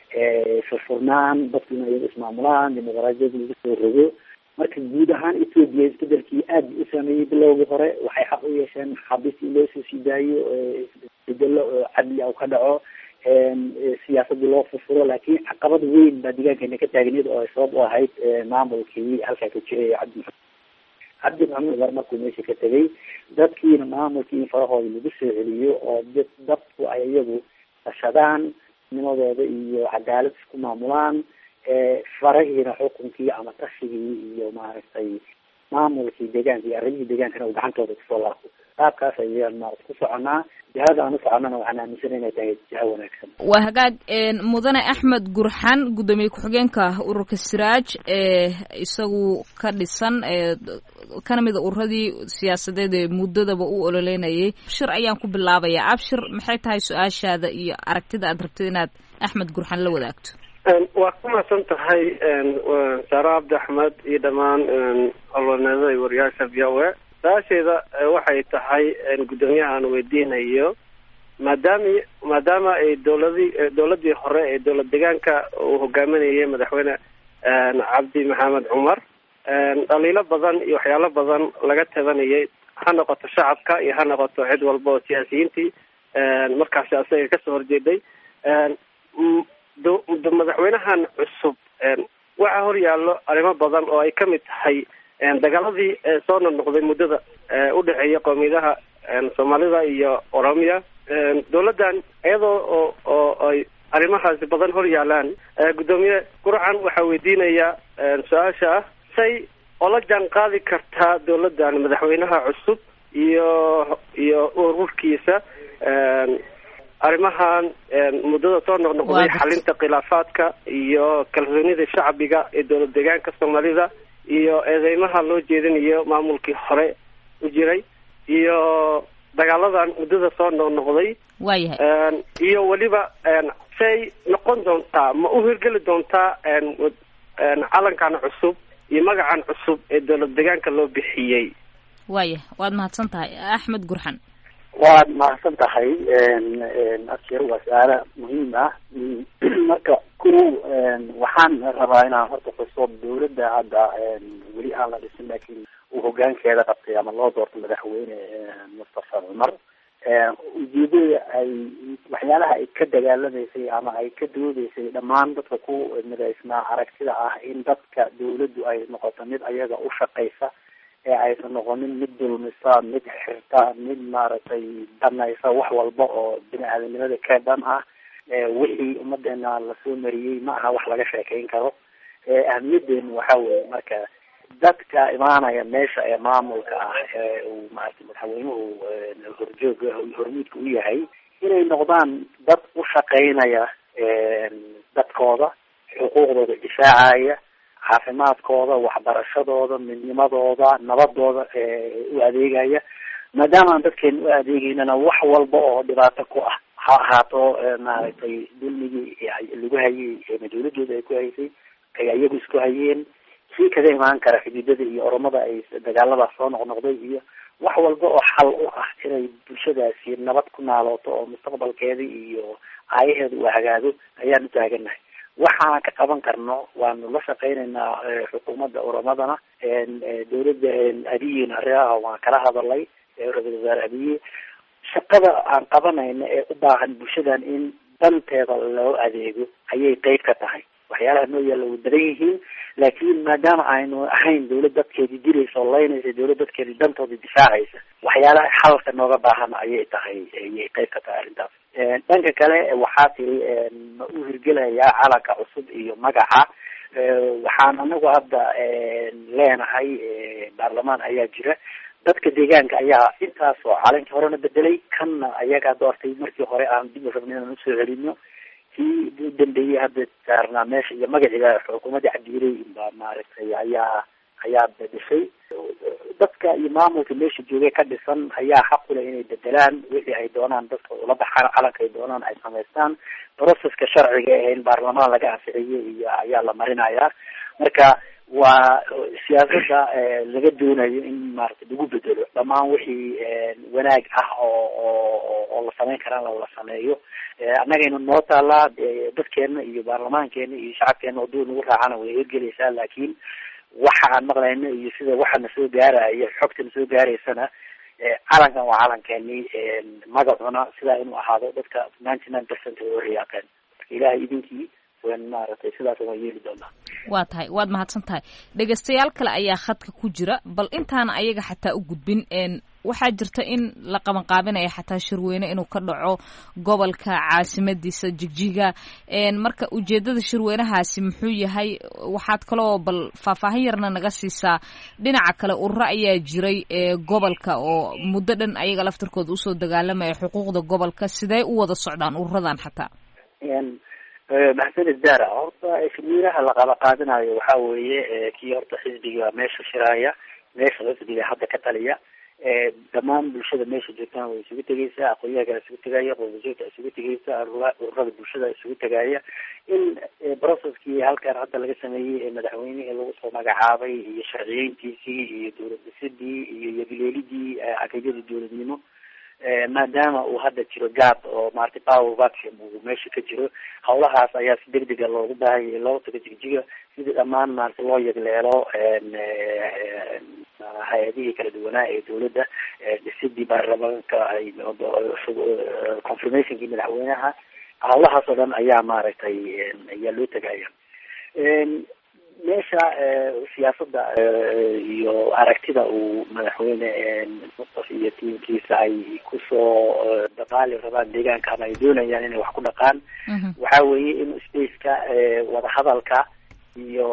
furfurnaan, dadku inay iyaga ismaamulaan, dimuqraadiyad lagu soo rogo. marka guud ahaan etoobiya isbedelkii aad u sameeyey bilowgii hore, waxay xaq u yeesheen xabis in loo soo sii daayo, isbedelo cadli ah ka dhaco, siyaasadii loo furfuro. laakiin caqabad weyn baa deegaankeena ka taagneed oo ay sabab u ahayd maamulkii halkaa ka jiray cabdi cabdi maxamed umar markuu meesha ka tegay. dadkiina maamulkii in farahooda lagu soo celiyo oo dadku ay iyagu tashadaan, nimadooda iyo cadaalad isku maamulaan, farahiina xukunkii ama tashigii iyo maaragtay maamulkii deegaanka iyo arrimihii deegaankana uu gacantooda kusoo laabto. qaabkaas ayaan maarata ku soconaa. jihada aan u soconana waxaan aaminsana inay tahay jiha wanaagsan. waa hagaag mudane axmed gurxan, guddoomiye ku-xigeenka ururka siraaj, ee isagu ka dhisan kana mida ururadii siyaasadeed ee muddadaba u ololeynayay. abshir ayaan ku bilaabayaa. abshir, maxay tahay su-aashaada iyo aragtida aad rabtid inaad axmed gurxan la wadaagto? waa ku mahadsan tahay saare cabdi axmed iyo dhammaan olwaneedada iyo wariyaasha v o a. su-aasheeda waxay tahay guddoomiyaha aan weydiinayo, maadaami maadaama ay dowladii dowladii hore ee dowlad deegaanka uu hogaaminayay madaxweyne cabdi maxamed cumar, dhaliilo badan iyo waxyaalo badan laga tabanayay, ha noqoto shacabka iyo ha noqoto cid walba oo siyaasiyiintii markaasi asaga kasoo horjeeday. madaxweynahan cusub waxaa hor yaallo arrimo badan oo ay ka mid tahay dagaaladii soo noqnoqday muddada udhexeeya qowmiyadaha soomaalida iyo oromiya. dowladdan iyadoo oo oo ay arrimahaasi badan hor yaalaan, guddoomiye gurxan waxaa weydiinaya su-aasha ah, say ola jaan qaadi kartaa dowladdan madaxweynaha cusub iyo iyo ururkiisa arrimahan muddada soo noqnoqday, xalinta khilaafaadka iyo kalsoonida shacbiga ee dowlad deegaanka soomaalida, iyo eedeymaha loo jeedinayo maamulkii hore u jiray, iyo dagaaladan muddada soo noqnoqday. waayahay iyo weliba say noqon doontaa, ma u hirgeli doontaa calankan cusub iyo magacan cusub ee dowlad deegaanka loo bixiyey? waayahay waad mahadsan tahay axmed gurxan. waad mahadsan tahay abshir, waa su-aalo muhiim ah. marka ku waxaan rabaa inaan horta xuso dowladda hadda weli aan la dhisin, laakiin uu hogaankeeda qabtay ama loo doortay madaxweyne mustafa cumar. ujeedada ay waxyaalaha ay ka dagaalamaysay ama ay ka doodeysay dhammaan dadka ku midaysnaa aragtida ah in dadka dowladdu ay noqoto mid ayaga u shaqaysa, ee aysan noqonin mid dulmisa, mid xirta, mid maaragtay danaysa wax walba oo bini aadamnimada ka dhan ah. wixii ummadeena lasoo mariyey ma aha wax laga sheekeyn karo. ahamiyadeenu waxa weeye marka dadka imaanaya meesha ee maamulka ah ee uu maaragtay madaxweynuhu horjooga hormuudka u yahay, inay noqdaan dad u shaqaynaya dadkooda, xuquuqdooda difaacaya, caafimaadkooda, waxbarashadooda, midnimadooda, nabadooda u adeegaya. maadaama aan dadkeena u adeegeynana wax walba oo dhibaato ku ah, ha ahaato maaragtay dulmigii lagu hayay ama dowladooda ay ku haysay, ay iyagu isku hayeen, kii kaga imaan kara xididada iyo oromada ay dagaaladaas soo noqnoqday iyo wax walba oo xal u ah inay bulshadaasi nabad ku naalooto oo mustaqbalkeeda iyo aayaheeda uu hagaago ayaan u taaganahay. waxaan ka qaban karno waanu la shaqeynaynaa xukuumadda oromadana dawladda adiyina arrimaha waan kala hadalay ra-iisul wasaare abiye shaqada aan qabanayna ee u baahan bulshadan in danteeda loo adeego ayay qeyb ka tahay. waxyaalaha noo yaalla way badan yihiin, laakiin maadaama aynu ahayn dawlad dadkeedii diraysa oo laynaysa, dawlad dadkeedii dantooda difaacaysa, waxyaalaha xalka nooga baahan ayay tahay ayay qeyb ka tahay arrintaas. dhanka kale waxaa tiri ma u hirgelayaa calanka cusub iyo magaca. waxaan anagu hadda leenahay baarlamaan ayaa jira, dadka deegaanka ayaa intaas oo calankii horena bedelay, kanna ayagaa doortay markii hore aan dib u rabnay inaan usoo celino. kii u dambeeyey hadda saarnaa meesha iyo magaciga xukuumadda cabdiiley baa maaragtay ayaa ayaa bedeshay. dadka iyo maamulka meesha joogay ka dhisan ayaa xaq u leh inay bedelaan wixii ay doonaan, dadka ula baxaan calanka ay doonaan ay samaystaan. proceska sharciga ee in baarlamaan laga ansixiyo iyo ayaa la marinayaa. marka waa siyaasada laga doonayo in maaragtay lagu bedelo dhammaan wixii wanaag ah oo oo oo la samayn karaan la sameeyo. annagaynu noo taalaa dadkeena iyo baarlamaankeena iyo shacabkeena oo duu nagu raacana way hirgelaysaa, laakiin waxa aan maqlayno iyo sida waxana soo gaaraya xogtana soo gaaraysana calankan waa calankeeni magacuna sidaa inuu ahaado dadka ninety nine percent oo riyaaqeen. marka ilaahay idinkii maaragtay sidaas waan yeeli doonaa. waa tahay waad mahadsan tahay. dhegeystayaal kale ayaa khadka ku jira, bal intaana ayaga xataa u gudbin waxaa jirta in la qabanqaabinaya xataa shirweyne inuu ka dhaco gobolka caasimadiisa Jigjiga. marka ujeedada shirweynahaasi muxuu yahay? waxaad kaloo bal faahfaahin yarna naga siisaa. dhinaca kale ururo ayaa jiray gobolka oo muddo dhan ayaga laftarkooda usoo dagaalamaya xuquuqda gobolka. sidee u wada socdaan ururadan xataa? maxamed daara, horta shirweynaha la qaba qaadanayo waxaa weeye kii horta xisbiga meesha shiraaya, meesha xisbiga hadda ka taliya. dhammaan bulshada meesha joogtaan way isugu tegaysaa, aqoonyaha isugu tegaya, qowmiyadda isugu tegaysa, ururada bulshada isugu tegaya. in processkii halkan hadda laga sameeyey ee madaxweynihii lagu soo magacaabay iyo sharciyeyntiisii iyo dawlad dhisidii iyo yabileelidii caqiidadii dawladnimo, maadaama uu hadda jiro gaab oo maaragtay power vacuum uu meesha ka jiro, hawlahaas ayaa si degdega loogu baahanyay loo tago Jigjiga sidii dhammaan maaragtay loo yegleelo hay-adihii kala duwanaa ee dawladda, dhisidii baarlamaanka, confirmationkii madaxweynaha. hawlahaas oo dhan ayaa maaragtay ayaa loo tegaya. meesha siyaasada iyo aragtida uu madaxweyne mustafa iyo tiimkiisa ay kusoo dhaqaali rabaan deegaanka ama ay doonayaan inay wax ku dhaqaan, waxa weeye in spaceka wadahadalka iyo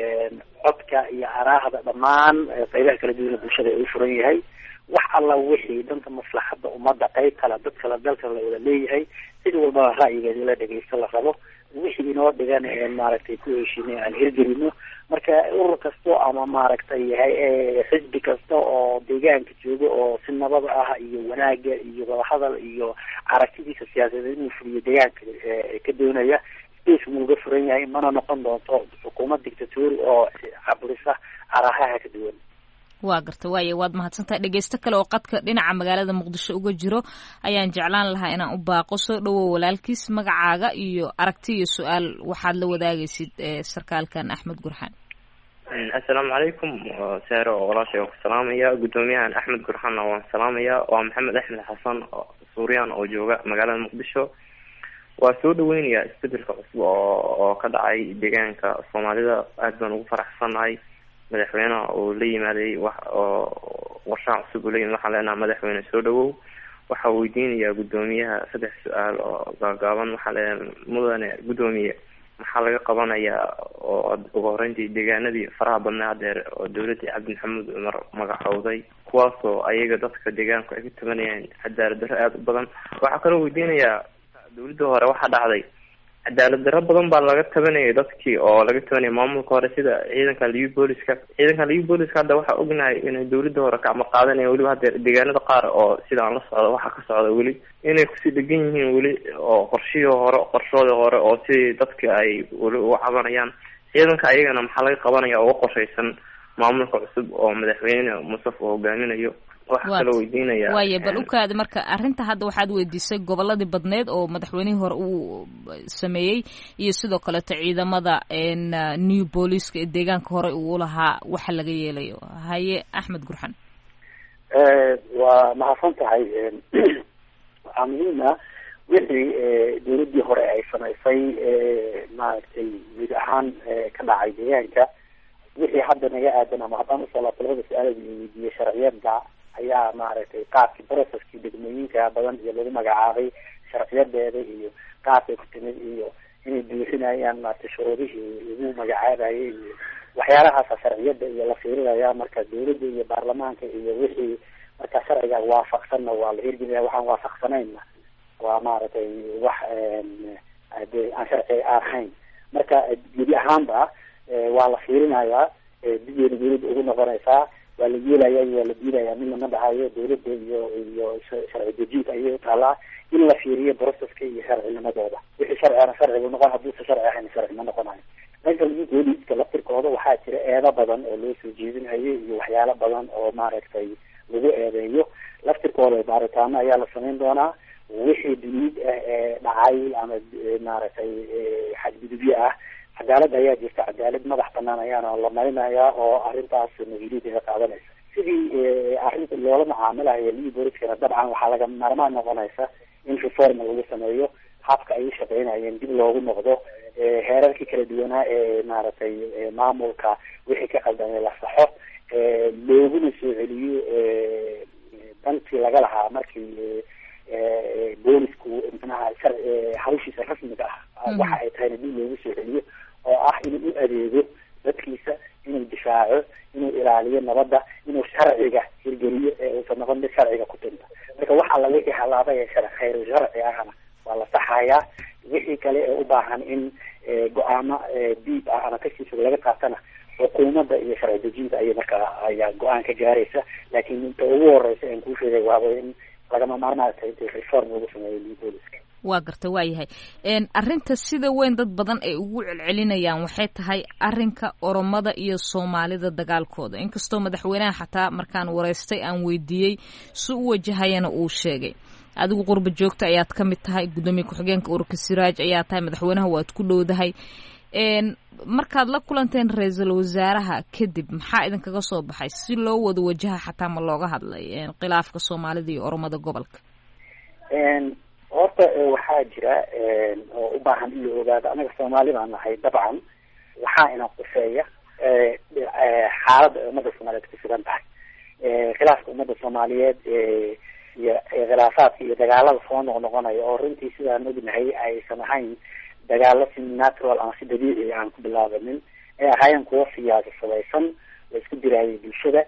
codka iyo araahda dhammaan qaybaha kala duwan bulshada ay u furan yahay. wax alla wixii dhanka maslaxadda ummadda qayb kala dad kala dalka la wada leeyahay, cid walbaba ra'yigeeda la dhegeysto la rabo. wixii inoo dhigan maaragtay ku heshiinay aan hirgelino. marka urur kasto ama maaragtay xisbi kasta oo deegaanka jooga oo si nabad ah iyo wanaaga iyo wadahadal iyo aragtidiisa siyaasadeed inuu fuliyo deegaanka ka doonaya, space wuu uga furan yahay. mana noqon doonto xukuumad dictatori oo caburisa arahaha ka duwan. waa garta waaye waad mahadsantahay. dhegeysto kale oo qadka dhinaca magaalada muqdisho uga jiro ayaan jeclaan lahaa inaan u baaqo. soo dhawow walaalkiis, magacaaga iyo aragti iyo su-aal waxaad la wadaagaysid sarkaalkan Axmed Gurxan. assalaamu calaykum saaro oo walaashay waan ku salaamaya. guddoomiyahan Axmed Gurxanna waan salaamaya. waa maxamed axmed xasan suuriyan oo jooga magaalada muqdisho. waa soo dhaweynaya isbedelka cusub oo oo ka dhacay deegaanka Soomaalida. aad baan ugu faraxsanahay madaxweynaha oo la yimaaday wax oo warshaha cusub oo la yimid. waxaan leenahay madaxweyne soo dhawow. waxaa weydiinayaa guddoomiyaha saddex su-aal oo gaagaaban. waxaa leenahay mudane guddoomiye, maxaa laga qabanayaa oo ugu horeyntii deegaanadii faraha badnaa hadeer oo dawladii cabdi maxamuud cumar magacowday, kuwaasoo ayaga dadka deegaanku ay ka tabanayaan cadaalad darro aada u badan. waxaa kaloo weydiinayaa dawladda hore waxaa dhacday cadaalad darro badan baa laga tabanayay dadkii oo laga tabanayay maamulka hore, sida ciidanka liyu booliska. ciidanka liyu booliska hadda waxaa ognahay inay dawladda hore kacma qaadanaya, weliba hadeer deegaanada qaar oo sida aan la socdo waxaa ka socda weli inay kusii dhegan yihiin weli oo qorshihii hore qorshooda hore oo sidii dadka ay weli uga cabanayaan. ciidanka ayagana maxaa laga qabanaya uga qorshaysan maamulka cusub oo madaxweyne Mustafa uu hogaaminayo waxa kale weydiinaya waaye bal u kaadi marka arrinta hadda waxaad weydiisay goboladii badneed oo madaxweynihii hore uu sameeyey iyo sidoo kale ciidamada een new police ee deegaanka hore uu lahaa waxa laga yeelayo haye Axmed Gurxan ee waa mahadsan tahay waxaa muhiim ah wixii dowladii hore ay samaysay maaragtay mid ahaan ka dhacay deegaanka wixii hadda naga aadan ama haddaan usoo laabto labada su-aalood iyo weydiiyey sharciyada ayaa maaragtay qaabkii processkii degmooyinka badan iyo lagu magacaabay sharciyadeeda iyo qaabkay ku timid iyo inay buuxinayaan maaragtay shuruudihii lagu magacaabayay iyo waxyaalahaasa sharciyada iyo la fiirinaya marka dowladda iyo baarlamaanka iyo wixii marka sharciga waafaqsanna waa la hirgelinaya waxaan waafaqsanayna waa maaragtay wax de aan sharci ahayn marka gebi ahaanba waa la fiirinayaa digeena dowladda ugu noqonaysaa waa la yeelaya waa la diidaya mid lama dhahayo dowladda iyo iyo sharci dejinta ayay utaalaa in la fiiriyo processka iyo sharcinimadooda wixii sharcina sharcigu noqon hadduusa sharci ahayn sharci ma noqonayo dhanka booliiska laftirkooda waxaa jira eedo badan oo loo soo jeedinayo iyo waxyaalo badan oo maaragtay lagu eedeeyo laftirkooda baaritaano ayaa la samayn doonaa wixii duniid ah ee dhacay ama maaragtay xadgudubyo ah cadaalad ayaa jirta cadaalad madax banaan ayaana la marinayaa oo arrintaas mas-uuliyadeeda qaadanaysa sidii arrinta loola macaamilayo lii booliskana dabcan waxaa laga maarmaan noqonaysa in reform lagu sameeyo habka ay u shaqeynayeen dib loogu noqdo heerarkii kala duwanaa ee maaragtay maamulka wixii ka qaldamay la saxo looguna soo celiyo dantii laga lahaa markii boolisku manaha hawshiisa rasmiga ah waxa ay tahayna dib loogu soo celiyo oo ah inuu u adeego dadkiisa inuu difaaco inuu ilaaliyo nabadda inuu sharciga hirgeliyo ee uusan noqon mid sharciga ku tinta marka wax alla wixii halaabay ee shar khayr sharci ahna waa la saxayaa wixii kale ee u baahan in go-aamo diib ah ama kashiisa laga qaatana xukuumadda iyo sharci dejinta ayay markaa ayaa go-aan ka gaaraysa laakiin inta ugu horeysa aan kuu sheegay waaba in lagama maarmaan tahay inta reform lagu sameeyo booliska waa garta waa yahay arrinta sida weyn dad badan ay ugu celcelinayaan waxay tahay arrinka oromada iyo soomaalida dagaalkooda inkastoo madaxweynaha xataa markaan wareystay aan weydiiyey si u wajahayana uu sheegay adigu qurba joogta ayaad ka mid tahay gudoomiye ku-xigeenka ururka Siraaj ayaa tahay madaxweynaha waad ku dhowdahay markaad la kulanteen ra-iisul wasaaraha kadib maxaa idinkaga soo baxay si loo wada wajaha xataa ma looga hadlay khilaafka soomaalida iyo oromada gobolka horta waxaa jira oo u baahan in la ogaado anaga Soomaali baan nahay dabcan waxaa ina quseeya xaaladda ummadda Soomaaliyeed ku sugan tahay khilaafka ummadda Soomaaliyeed iyo khilaafaadka iyo dagaalada soo noqnoqonaya oo runtii sidaan ognahay aysan ahayn dagaalo si natural ama si dabiici aan ku bilaabanin ee ahaayeen kuwo siyaasadaysan la isku diraayay bulshada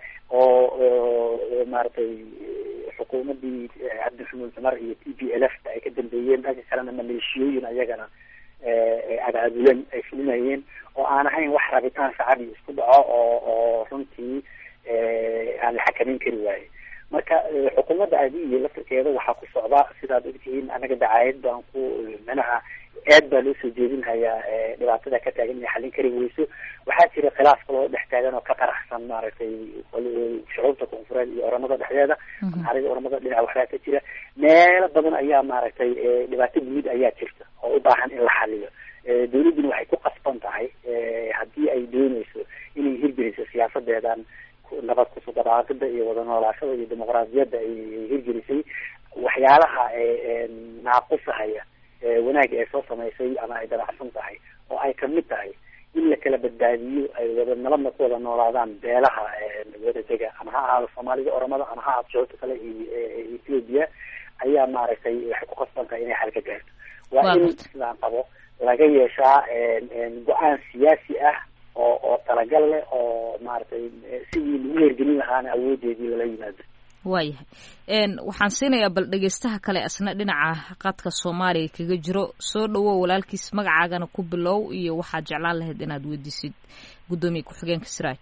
oo maaragtay xukuumadii cabdixamuud cumar iyo t p l f ay ka dambeeyeen dhanka kalena maleeshiyooyin ayagana abaabulan ay fulinayeen oo aan ahayn wax rabitaan shacbi isku dhaco oo oo runtii aan la xakameyn kari waaye marka xukuumadda adiiyo laftirkeeda waxaa ku socda sidaad ogtihiin anaga dacaayad baan ku manaha aad baa loo soo jeedinhayaa dhibaatada ka taagan inay xallin kari weyso waxaa jira khilaaf kaloo dhex taagan oo ka qaraxsan maaragtay shucuubta koonfureed iyo oramada dhexdeeda naxariga oramada dhinaca waxbaa ka jira meelo badan ayaa maaragtay dhibaato guud ayaa jirta oo u baahan in la xaliyo dowladduna waxay ku qasban tahay haddii ay dooneyso inay hirgeliso siyaasadeedan nabad kusugadaaqida iyo wada noolaashada iyo dimuqraadiyadda ay hirgelisay waxyaalaha naaqusahaya wanaag ay soo samaysay ama ay dabacsan tahay oo ay kamid tahay in la kala badbaadiyo ay wada nabadna ku wada noolaadaan beelaha wada dega ama ha ahaado soomaalida oromada ama ha ahaado shucuubta kale iyo ethiopia ayaa maaragtay waxay ku qasban tahay inay xal ka gaarto waa in sidaan qabo laga yeeshaa go-aan siyaasi ah oo oo talagal leh oo maaragtay sidii lagu hergelin lahaana awoodeedii lala yimaado waayahay waxaan siinayaa bal dhegeystaha kale asna dhinaca qadka Soomaaliya kaga jiro soo dhawow walaalkiis magacaagana ku bilow iyo waxaad jeclaan lahayd inaad weydiisid gudoomiye ku-xigeenka Siraaj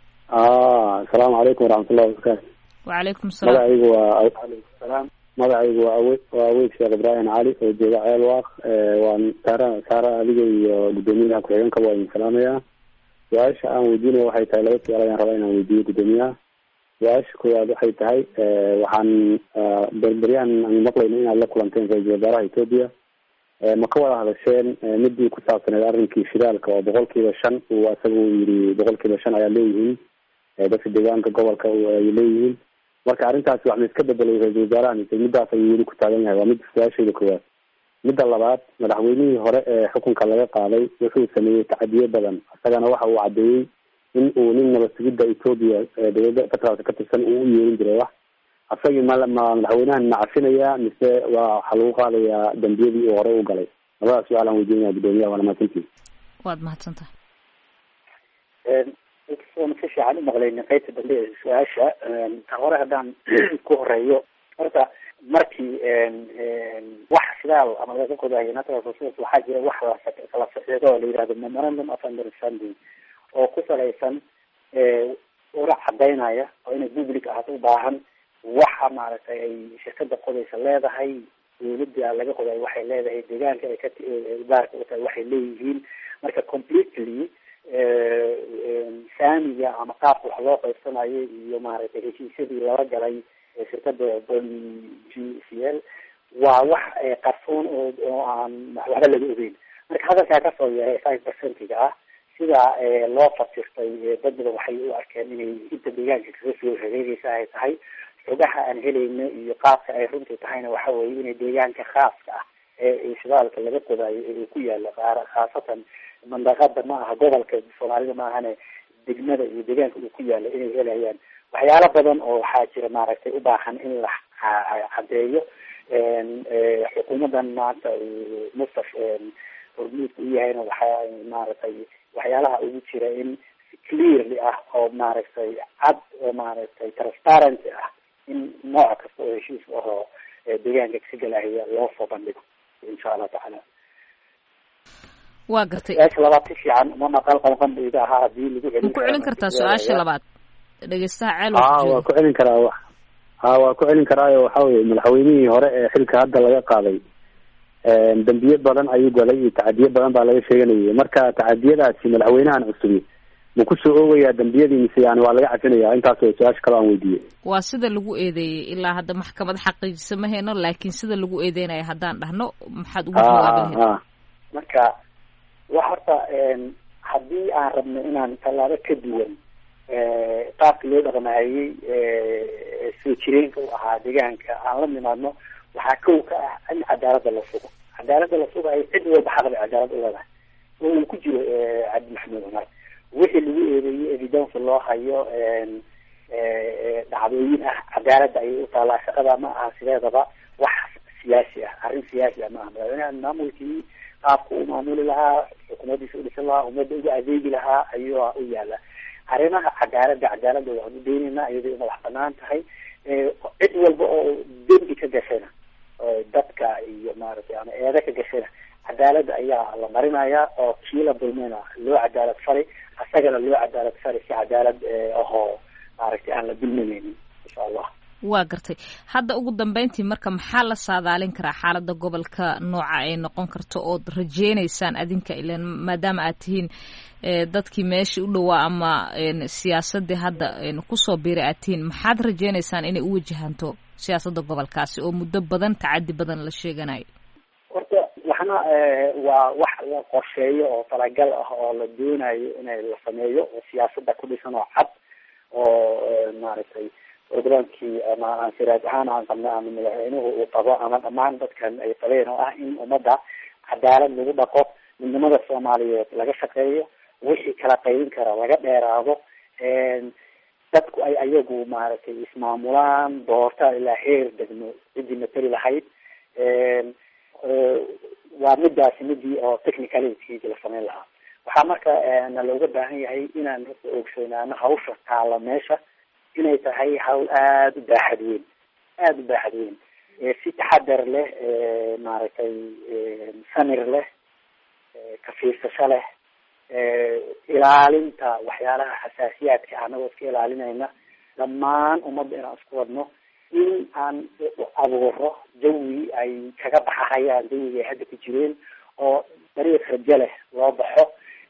ah assalaamu calaykum waraxmatullahi wabarakaatu wa calaykum salaam magacaygu waa salaam magacaygu waa aweyd waa aweyd Sheekh Ibrahim Cali oo jooga Ceelwaaq waan saara saara adiga iyo gudoomiyaha ku-xigeenka waa in salaamaya su-aasha aan weydiinaya waxay tahay laba su-aal ayaan rabaa inaan weydiiyo guddoomiyaha. su-aasha koowaad waxay tahay waxaan berberyahan aan maqlayno inaad la kulanteen ra-iisul wasaaraha Ethiopia, ma ka wada hadasheen midii ku saabsaneed arrinkii shidaalka oo boqolkiiba shan uu asaga uu yidhi boqolkiiba shan ayaa leeyihiin dadka deegaanka gobolka ay leeyihiin, marka arrintaasi wax ma iska bedelay ra-iisul wasaaraha mise midaas ayuu weli ku taagan yahay? waa mid su-aashayda koowaad. midda labaad, madaxweynihii hore ee xukunka laga qaaday wuxuu sameeyey tacadiyo badan, isagana waxa uu caddeeyey in uu nin nabad sugidda Ethiopia dowladda federaalka ka tirsan uu u yeerin jiray wax. asagii ma ma madaxweynahan ma cafinayaa mise waa waxaa lagu qaadayaa dambiyadii uu hore u galay? labadaas su-aal aan weydiinaya guddoomiyaha, waana mahadsantihi. waad mahadsantahay. si fiican u maqlayna qaybta dambe ee su-aasha. ta hore haddaan ku horeeyo, horta markii wax sidaal ama laga qodayo natural resources waxaa jira wax la saxiixdo oo la yihahdo memorandum of understanding oo ku salaysan ura cadaynaya oo inay public ahaato u baahan waxa maaragtay ay shirkada qodaysa leedahay, dawladda laga qodayo waxay leedahay, deegaanka ay ka baarka u tahay waxay leeyihiin. marka completely saamiga ama qaabka wax loo qaybsanayo iyo maaragtay heshiisyadii lala galay shirkada g c l waa wax qarsoon oo oo aan waxba laga ogeyn. marka hadalkaa kasoo yahay five percentiga ah sida loo fasirtay dad badan waxay u arkeen inay inta deegaanka kaga soo hareereysa ay tahay. xogaha aan helayno iyo qaabka ay runtii tahayna waxa weeye inay deegaanka khaaska ah ee shidaalka laga qodayo ee ku yaala qaar khaasatan mandaqada ma aha gobolka Soomaalida ma ahane degmada iyo deegaanka uu ku yaala inay helayaan waxyaalo badan oo waxaa jira maaragtay u baahan in la cadeeyo. xukuumadan maanta mustaf hormuudka u yahayna waxaa maaragtay waxyaalaha ugu jira in clearly ah oo maaragtay cad oo maaragtay transparency ah in nooc kasta oo heshiis ahoo deegaanka ka galahaya loo soo bandhigo insha allah tacaala. waa gartay. su-aasha labaad si fiican uma maqal qalqandayda ahaa hadii lagu celin ku celin kartaa su-aasha labaad dhegeystaha ceel ah waa ku celin karaa wax ha waa ku celin karaayo waxa weeye madaxweynihii hore ee xilka hadda laga qaaday dambiye badan ayuu galay iyo tacadiye badan baa laga sheeganayay. marka tacadiyadaasi madaxweynahan cusubi ma ku soo oogayaa dambiyadii mise yani waa laga cafinayaa? intaas oo su-aasha kale aan weydiiyey. waa sida lagu eedeeyey ilaa hadda maxkamad xaqiijisa ma hayno, laakiin sida lagu eedeynaya haddaan dhahno maxaad ugu jawaabi lahayd? marka wax horta haddii aan rabno inaan tallaabo ka duwan qaabka loo dhaqmahayey soo jireenka u ahaa deegaanka aan la nimaadno, waxaa kow ka ah in cadaalada la sugo. cadaalada la sugayo cid walba xaq bay cadaalad u leedahay oo uu ku jiro cabdi maxamed cumar. wixii lagu eedeeyey evidence loo hayo dhacdooyin ah cadaalada ayay u taalaa. shaqada ma aha sideedaba wax siyaasi ah, arrin siyaasi ah ma aha. madaxweynaha maamulkii qaabka u maamuli lahaa, xukuumadiisa u dhisan lahaa, ummadda uga adeegi lahaa ayuu u yaala. arrimaha cadaalada cadaalada waxaan u daynaynaa iyadoo madax banaan tahay. cid walba oo dembi ka gashayna dadka iyo maaragtay ama eeda ka gashayna cadaalada ayaa la marinayaa oo kii la dulmayna loo cadaalad faray, asagana loo cadaalad faray si cadaalad ahoo maaragtay aan la dulminaynin insha allah. waa gartay. hadda ugu dambeyntii marka maxaa la saadaalin karaa xaalada gobolka nooca ay noqon karto ood rajeynaysaan adinka ilan maadaama aad tihiin dadkii meeshii u dhawaa ama siyaasadii hadda kusoo biiray aad tihiin, maxaad rajeynaysaan inay u wajahanto siyaasada gobolkaasi oo muddo badan tacadi badan la sheeganayo? horta waxna waa wax la qorsheeyo oo talagal ah oo la doonayo inay la sameeyo oo siyaasada ku dhisan oo cad oo maaragtay programkii ama aan siraaj ahaan aan qabno ama madaxweynuhu uu qabo ama dhammaan dadkan ay qabeen oo ah in ummadda cadaalad lagu dhaqo, midnimada Soomaaliyeed laga shaqeeyo, wixii kala qaybin kara laga dheeraado, dadku ay ayagu maaragtay ismaamulaan, doorta ilaa heer degmo cidii matali lahayd. waa midaasi midii oo technicality la sameyn lahaa. waxaa marka na looga baahan yahay inaan ogsoonaano hawsha taala meesha inay tahay hawl aada u baaxad weyn aada u baaxad weyn si taxadar leh maaragtay samir leh ka fiirsasho leh ilaalinta waxyaalaha xasaasiyaadka anagoo iska ilaalinayna dhammaan ummadda inaan isku wadno in aan abuuro jawi ay kaga baxahayaan jawigay hadda ku jireen oo dariiq rajo leh loo baxo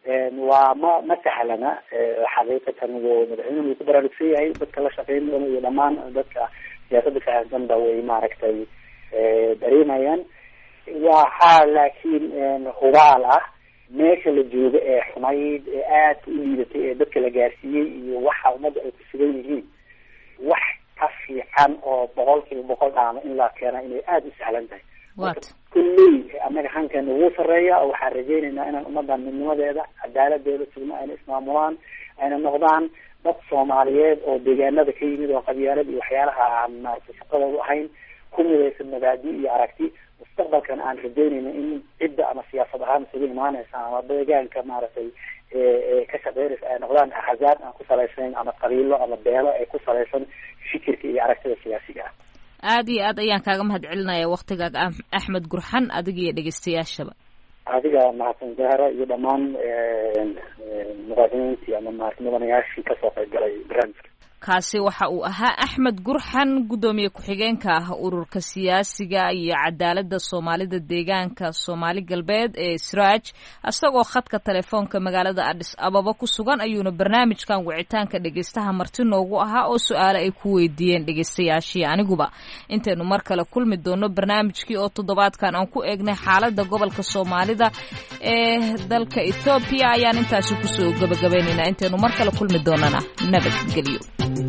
waa ma ma sahlana xaqiiqatan wuu madaxweynuhu wuu ku baraarugsan yahay dadka la shaqeyn doona iyo dhammaan dadka siyaasadda fahamsanba way maaragtay dareemayaan. waxaa laakiin hubaal ah meesha la joogo ee xumayd ee aada u liidatay ee dadka la gaarsiiyey iyo waxa ummadda ay ku sugan yihiin wax ka fiican oo boqol kiiba boqol dhaama in la keena inay aada u sahlan tahay. kulley annaga hankeena wuu sarreeya oo waxaan rajaynaynaa inaan ummaddan midnimadeeda cadaaladeeda sugno ayna ismaamulaan ayna noqdaan dad soomaaliyeed oo deegaanada ka yimid oo qabyaalad iyo waxyaalaha aan maaragtay shaqadoodu ahayn ku midaysan mabaadi iyo aragti mustaqbalkan aan rajaynayna in cidda ama siyaasad ahaan isugu imaanaysa ama deegaanka maaragtay ka shaqeynaysa ay noqdaan axzaab aan ku salaysayn ama qabiilo ama beelo ay ku salaysan fikirka iyo aragtida siyaasiga ah. aada iyo aad ayaan kaaga mahad celinaya waktigaaga axmed gurxan adiga iyo dhegeystayaashaba. adiga mahadsan zahra iyo dhammaan muqaadimiintii ama mudanayaashii kasoo qayb galay barnaamijka. kaasi waxa uu ahaa axmed gurxan guddoomiye ku-xigeenka ah ururka siyaasiga iyo cadaaladda soomaalida deegaanka soomaali galbeed ee sraaj. isagoo khadka telefoonka magaalada adis ababa ku sugan ayuuna barnaamijkan wicitaanka dhegeystaha marti noogu ahaa oo su-aale ay ku weydiiyeen dhegeystayaashii aniguba. intaynu mar kale kulmi doono barnaamijkii oo toddobaadkan aan ku eegnay xaaladda gobolka soomaalida ee dalka ethoobiya ayaan intaasi kusoo gabagabaynaynaa. intaynu mar kale kulmi doonana nabadgelyo.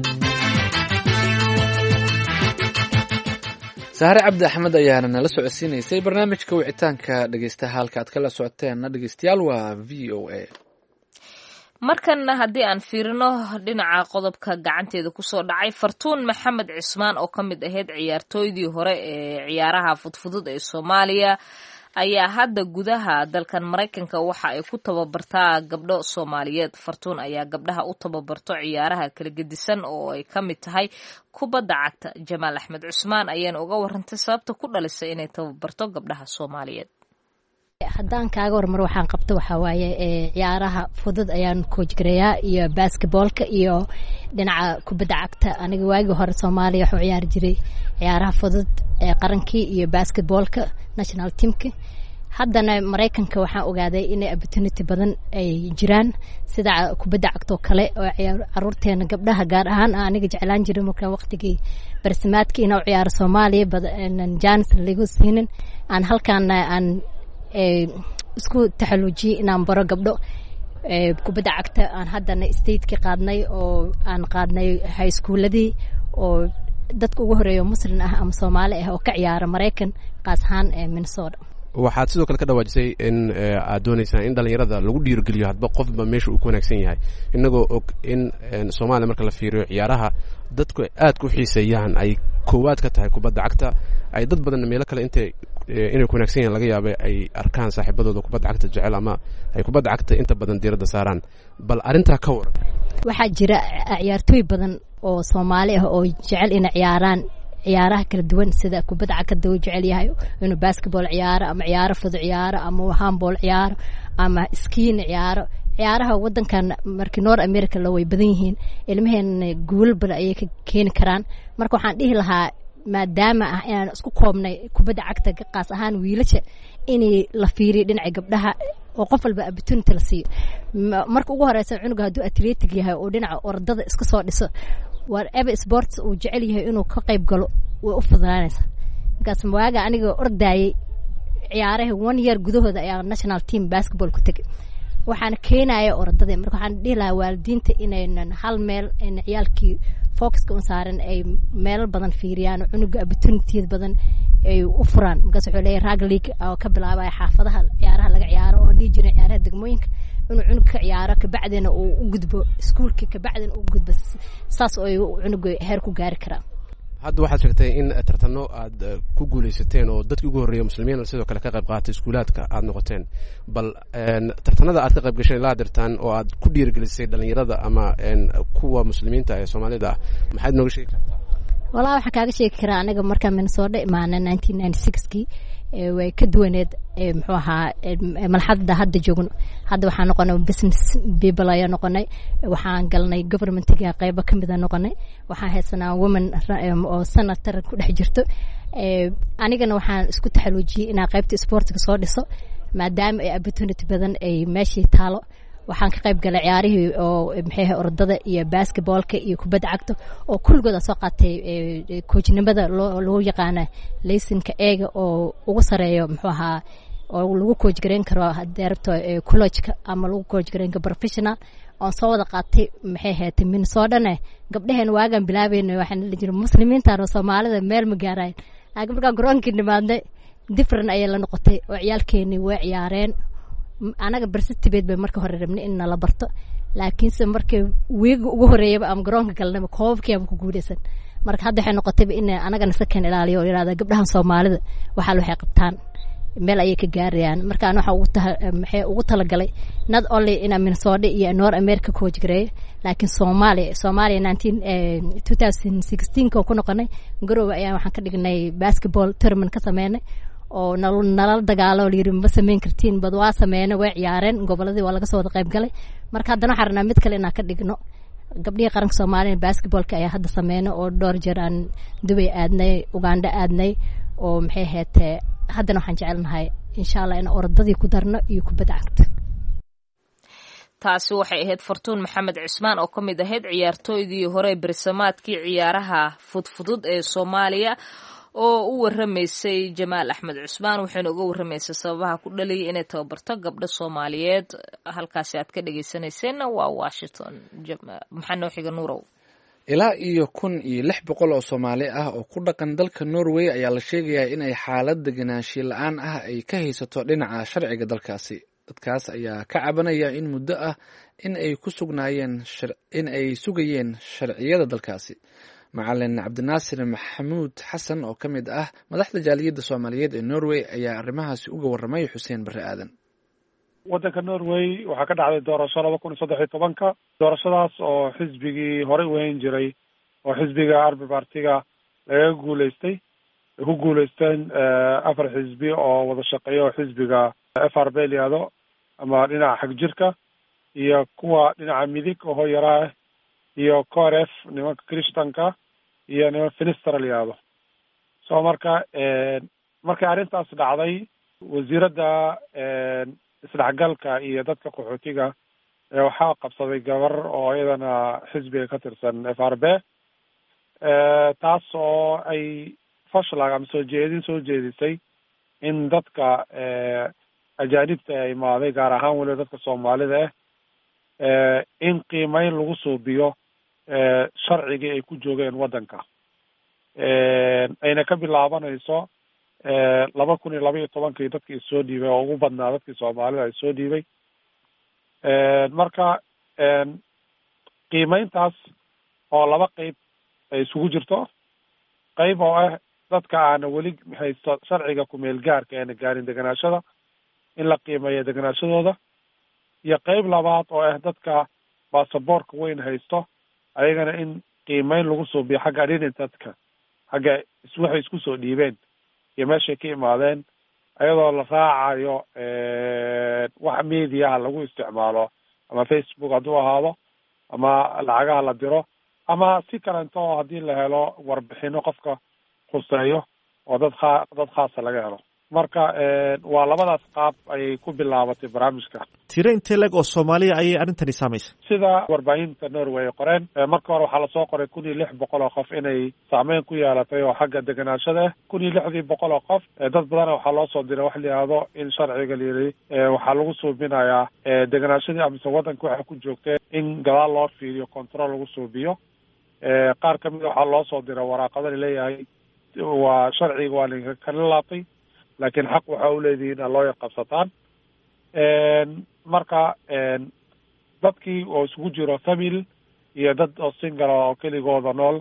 sahre cabdi axmed ayaana nala socodsiinaysay barnaamijka wicitaanka dhegeystaha halka aad kala socoteenna dhegeystayaal waa v o a. markanna haddii aan fiirino dhinaca qodobka gacanteeda kusoo dhacay fartuun maxamed cismaan oo ka mid ahayd ciyaartooydii hore ee ciyaaraha fudfudud ee soomaaliya ayaa hadda gudaha dalkan maraykanka waxa ay ku tababartaa gabdho soomaaliyeed. fartuun ayaa gabdhaha u tababarto ciyaaraha kala gedisan oo ay ka mid tahay kubadda cagta. jamaal axmed cusmaan ayaana uga warantay sababta ku dhalisay inay tababarto gabdhaha soomaaliyeed. haddaan kaaga warmar waxaan qabto waxaa waaye ciyaaraha fudud ayaan koojgareeyaa iyo basketboolka iyo dhinaca kubadda cagta. aniga waagii hore soomaaliya waxuu ciyaari jiray ciyaaraha fudud ee qarankii iyo basketboolka national teamka. haddana maraykanka waxaan ogaaday inay opportunity badan ay jiraan sida kubadda cagtoo kale oo caruurteena gabdhaha gaar ahaan aniga jeclaan jiray markaa waqtigii barsimaadka inuu ciyaaro soomaaliya jaanis lagu siinin aan halkaana aan isku taxaluujiyey inaan baro gabdho kubadda cagta. aan haddana stateki qaadnay oo aan qaadnay high schooladii oo dadka ugu horeeya muslim ah ama soomaali ah oo ka ciyaara maraykan qaas ahaan ee minnesota. waxaad sidoo kale ka dhawaajisay in aad doonaysaan in dhalinyarada lagu dhiirigeliyo hadba qofba meesha uu ku wanaagsan yahay inagoo og in soomaaliya marka la fiiriyo ciyaaraha dadku aad ku xiiseeyaan ay koowaad ka tahay kubadda cagta. ay dad badan meelo kale intay inay ku wanaagsan yahan laga yaabay ay arkaan saaxiibadooda kubadda cagta jecel ama ay kubadda cagta inta badan diiradda saaraan. bal arrintaa ka waran. waxaa jira ciyaartooy badan oo soomaali ah oo jecel inay ciyaaraan ciyaaraha kala duwan sida kubadda cagta uu jecel yahay inuu basketball ciyaaro ama ciyaaro fudud ciyaaro ama handball ciyaaro ama skiing ciyaaro. ciyaaraha wadankan markii North America la way badan yihiin ilmaheena guul badan ayay ka keeni karaan. marka waxaan dhihi lahaa maadaama ah inaan isku koobnay kubadda cagta qaas ahaan wiilasha inay la fiiriyo dhinaca gabdhaha oo qof walba opportunity la siiyo. marka ugu horeysa cunuga hadduu athletic yahay oo dhinaca ordada iska soo dhiso whatever sports uu jecel yahay inuu ka qayb galo way u fududaanaysaa. markaas waaga aniga ordayay ciyaaraha one year gudahooda ayaa national team basketball ku tagay waxaan keenaya ordada. marka waxaan dhihi lahaa waalidiinta inaynan hal meel in ciyaalkii focuska u saaran ay meel badan fiiriyaan cunuga opportunity badan ay u furaan. markaas wuxuu leeyahay rag league oo ka bilaabay xaafadaha ciyaaraha laga ciyaaro oo dhigi jiray ciyaaraha degmooyinka inuu cunug ka ciyaaro ka bacdina uu u gudbo iskuulka ka bacdina uu gudbo saas oo cunug heer ku gaari kara. hadda waxaad sheegtay in tartano aad ku guulaysateen oo dadkii ugu horreeyay muslimiin sidoo kale ka qayb qaatay iskuulaadka aad noqoteen. bal tartanada aad ka qayb gasheen ilaa dirtaan oo aad ku dhiirigelisay dhalinyarada ama kuwa muslimiinta ee Soomaalida ah maxaad nooga sheegi kartaa? walaa waxaan kaaga sheegi karaa aniga markaan Minnesota imaanay nineteen ninety-six-kii way ka duwaneed muxuu ahaa malxadda hadda joogno. hadda waxaan noqonay business people ayaa noqonay waxaan galnay governmentiga qaybo ka mid ah noqonay waxaan haysanaa women oo senator ku dhex jirto. anigana waxaan isku taxaluujiyey inaan qaybta sportiga soo dhiso maadaama ay opportunity badan ay meeshii taalo waxaan ka qayb galay ciyaarihii oo maxay ahay orodada iyo basketballka iyo kubadda cagta oo kulligood soo qaatay coachnimada loo yaqaana laysanka eega oo ugu sareeyo muxuu ahaa oo lagu coach gareyn karo deerto college-ka ama lagu coach gareyn karo professional oo soo wada qaatay maxay ahayd Minnesota-na gabdhahan waagan bilaabeynay waxaan la jiray muslimiinta oo Soomaalida meel ma gaaraan aaga markaa garoonka nimaadnay different ay la noqotay oo ciyaalkeeni way ciyaareen anaga barsatibeed bay marka hore rabnay in la barto laakiin se markii weeg ugu horeeyay am garoonka galnay koobkii aan ku guuleysan marka hadda waxay noqotay in anaga nasakan ilaaliyo oo yiraahdo gabdhahan Soomaalida waxa waxay qabtaan meel ay ka gaarayaan marka aan waxa ugu tahay maxay ugu talagalay not only in Minnesota iyo North America coach gareey laakiin Soomaaliya Soomaaliya twenty sixteen ko ku noqonay garoowe ayaan waxaan ka dhignay basketball tournament ka sameynay oo nalal dagaalo liirin ma sameyn kartiin bad waa sameeyna way ciyaareen goboladii waa laga soo wada qayb galay marka haddana waxaan rabnaa mid kale inaan ka dhigno gabdhihii qaranka Soomaaliya basketballka ayaa hadda sameeyna oo dhowr jeer aan Dubai aadnay Uganda aadnay oo maxay heetee haddana waxaan jecelnahay insha Allah in orodadii ku darno iyo kubadda cagta taasi waxay ahayd Fartuun Maxamed Cismaan oo kamid ahayd ciyaartooydii hore barsamaadkii ciyaaraha fudfudud ee Soomaaliya oo u waramaysay Jamaal Axmed Cusmaan waxayna uga waramaysay sababaha ku dhaliyay inay tababarto gabdho Soomaaliyeed halkaas aad ka dhageysanayseen waa Washington maxaa noo xiga Nuurow ilaa iyo kun iyo lix boqol oo Soomaali ah oo ku dhaqan dalka Norway ayaa la sheegayaa inay xaalad deganaansho la'aan ah ay ka haysato dhinaca sharciga dalkaasi dadkaas ayaa ka cabanaya in muddo ah in ay ku sugnaayeen in ay sugayeen sharciyada dalkaasi macalin Cabdinaasir Maxamuud Xasan oo kamid ah madaxda jaaliyadda Soomaaliyeed ee Norway ayaa arrimahaasi uga warramay Xuseen Barre Aadan waddanka Norway waxaa ka dhacday doorasho laba kun iyo saddex iyo tobanka doorashadaas oo xisbigii horey u hayn jiray oo xisbiga Arbi Partiga laga guuleystay ku guuleysteen afar xisbi oo wada shaqeeya oo xisbiga F R B liado ama dhinaca xag jirka iyo kuwa dhinaca midig oo yaraa iyo K R F nimanka Kristanka iyo nimanka Finister liado soo marka markay arrintaas dhacday wasiiradda isdhexgalka iyo dadka qaxootiga waxaa qabsaday gabar oo iyadana xisbiga ka tirsan F R B taas oo ay fashlag ama soo jeedin soo jeedisay in dadka ajaanibta ay imaaday gaar ahaan weliba dadka Soomaalida ah in qiimeyn lagu suubiyo sharcigii ay ku joogeen waddanka ayna ka bilaabanayso laba kun iyo laba iyo tobankii dadkii soo dhiibay oo ugu badnaa dadkii Soomaalida ay soo dhiibay marka qiimeyntaas oo laba qayb ay isugu jirto qayb oo ah dadka aan weli haysto sharciga ku meel gaarka ee gaarin deganaashada in la qiimeeyo deganaashadooda iyo qayb labaad oo ah dadka baasaboorka weyn haysto ayagana in qiimeyn lagu suubiyo xagga identity-ka xagga waxay isku soo dhiibeen iyo meeshay ka imaadeen ayadoo la raacayo wax media lagu isticmaalo ama Facebook hadduu ahaado ama lacagaha la diro ama si kalento haddii la helo warbixino qofka khuseeyo oo dad kha dad khaasa laga helo marka waa labadaas qaab ayay ku bilaabatay barnaamijka tiro intee leg oo Soomaaliya ayay arrintani saameysay sida warbaahinta Norway qoreen marka hore waxaa lasoo qoray kun iyo lix boqol oo qof inay saameyn ku yeelatay oo xagga deganaashada kun iyo lixdii boqol oo qof dad badan waxaa loo soo diray wax la yiraahdo in sharciga la yiri waxaa lagu suubinayaa deganaashadii amase waddanka waxa ku joogtay in gadaal loo fiiriyo control lagu suubiyo qaar ka mid waxaa loo soo diray waraaqada leeyahay waa sharciga waa la kala laabtay laakiin xaq waxa uu leeyahay in loo yaqabsataan marka dadkii oo isugu jiro family iyo dad oo single oo keligooda nool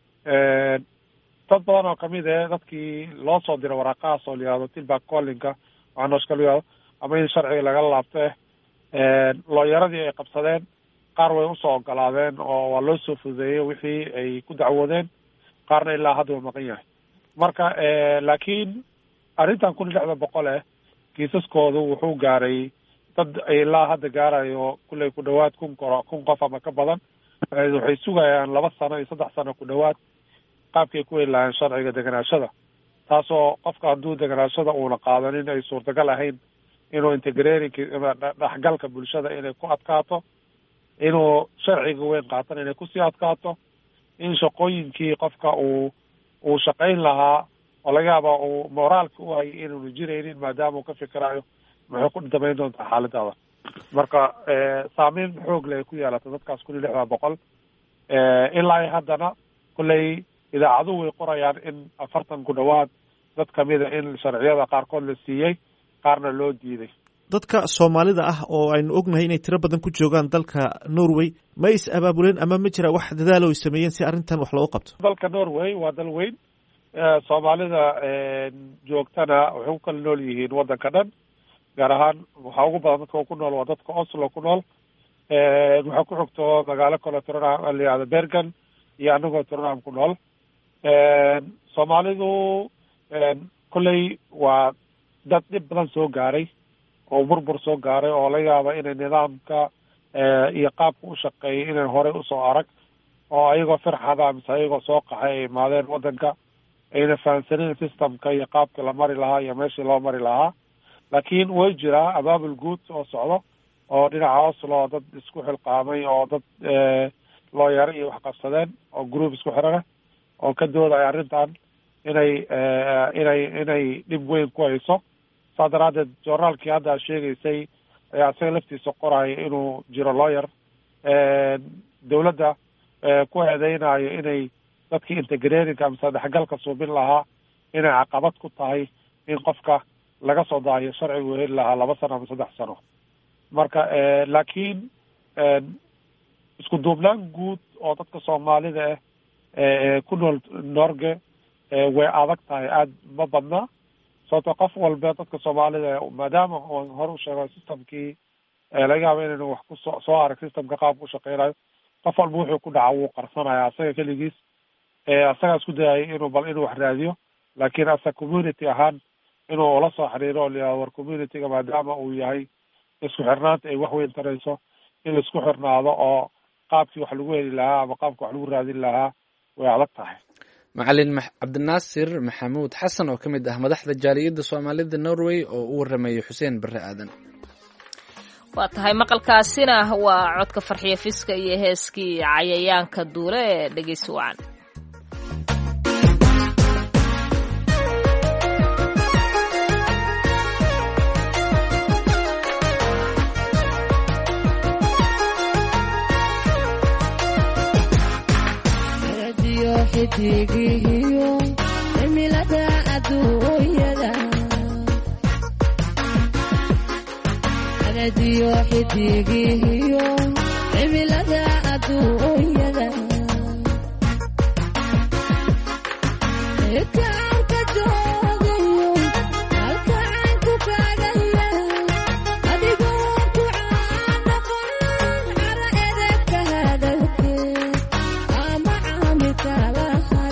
dad badan oo kamid ah dadkii loo soo diray waraaqahaas oo liyaado tilback callinka waxaa nooshka liyaado ama in sharciga laga laabto looyaradii ay qabsadeen qaar way usoo ogolaadeen oo waa loo soo fududeeyey wixii ay ku dacwoodeen qaarna ilaa hadda waa maqan yahay marka laakiin arrintan kun iyo lixda boqol eh kiisaskoodu wuxuu gaaray dad ilaa hadda gaarayo kulley ku dhawaad kun koro kun qof ama ka badan waxay sugayaan laba sano iyo saddex sano ku dhawaad qaabkay ku heli lahayn sharciga deganaashada taasoo qofka hadduu deganaashada uuna qaadanin ay suurtagal ahayn inuu integrating dhexgalka bulshada inay ku adkaato, inuu sharciga weyn qaatana inay kusii adkaato, in shaqooyinkii qofka uu uu shaqayn lahaa oo laga yaaba uu moraalka u hayay inuunu jiraynin maadaama uu ka fikirayo muxuu ku damayn doontaa xaaladaada. marka saameyn xoog leh ay ku yeelata dadkaas kun iyo lixdan boqol ilaa haddana kolley idaacaduhu way qorayaan in afartan ku dhawaad dad kamida in sharciyada qaarkood la siiyey qaarna loo diiday. dadka soomaalida ah oo aynu ognahay inay tiro badan ku joogaan dalka Norway ma is abaabuleen ama ma jira wax dadaal oo ay sameeyeen si arrintan wax looga qabto? dalka Norway waa dal weyn, soomaalida joogtana waxay ku kala nool yihiin waddanka dhan, gaar ahaan waxaa ugu badan dadka ku nool waa dadka Oslo ku nool, waxaa ku xigto magaalo kale Trondheim la yidhahdo Bergen iyo anagoo Trondheim ku nool. Soomaalidu kolley waa dad dhib badan soo gaaray oo burbur soo gaaray oo laga yaaba inay nidaamka iyo qaabka u shaqeeyay inay horey usoo arag, oo ayagoo firxada mise ayagoo soo qaxay ay imaadeen waddanka ayna fahansanin systemka iyo qaabka la mari lahaa iyo meeshii loo mari lahaa. laakiin way jiraa abaabul guud oo socdo oo dhinaca Oslo dad isku xilqaamay oo dad looyaro iyo wax qabsadeen oo group isku xirana oo ka doodaya arrintan inay inay inay dhib weyn ku hayso. saa daraadeed joornaalkii hadda sheegaysay ayaa isaga laftiisa qoraya inuu jiro lawyer dawladda ku eedeynayo inay dadkii integrating mise dhexgalka suubin lahaa inay caqabad ku tahay in qofka laga soo daayo sharcigu heli lahaa laba sano ama saddex sano. marka laakiin isku duubnaan guud oo dadka soomaalida ah ku nool Norge way adag tahay, aada ma badna, sababto qof walba dadka soomaalida maadaama oo hore u sheego systemkii laga yaabo inaynu wax ku soo soo arag systemka qaabka u shaqeynayo, qof walba wuxuu ku dhaca wuu qarsanaya asaga keligiis, asaga isku dayay inuu bal inuu wax raadiyo, laakiin asa community ahaan inuu ula soo xiriiro oo liyaa war communityga maadaama uu yahay isku xirnaanta ay wax weyn tarayso in la isku xirnaado oo qaabkii wax lagu heli lahaa ama qaabka wax lagu raadin lahaa way adag tahay. macalin cabdinaasir maxamuud xasan oo ka mid ah madaxda jaaliyadda soomaalida Norway oo u waramayay Xuseen Barre Aadan. waa tahay maqalkaasina waa codka Farxiyo Fiska iyo heeskii Cayayaanka Duule ee dhegeysi wacan. xidigihiyo cimilada adduunyada radiyo xidigihiyo cimilada adduunyada ikaanka joogayo halkaan ku kaagaya adigoo ku caanaqon cara edebka hadalkee ama caamikala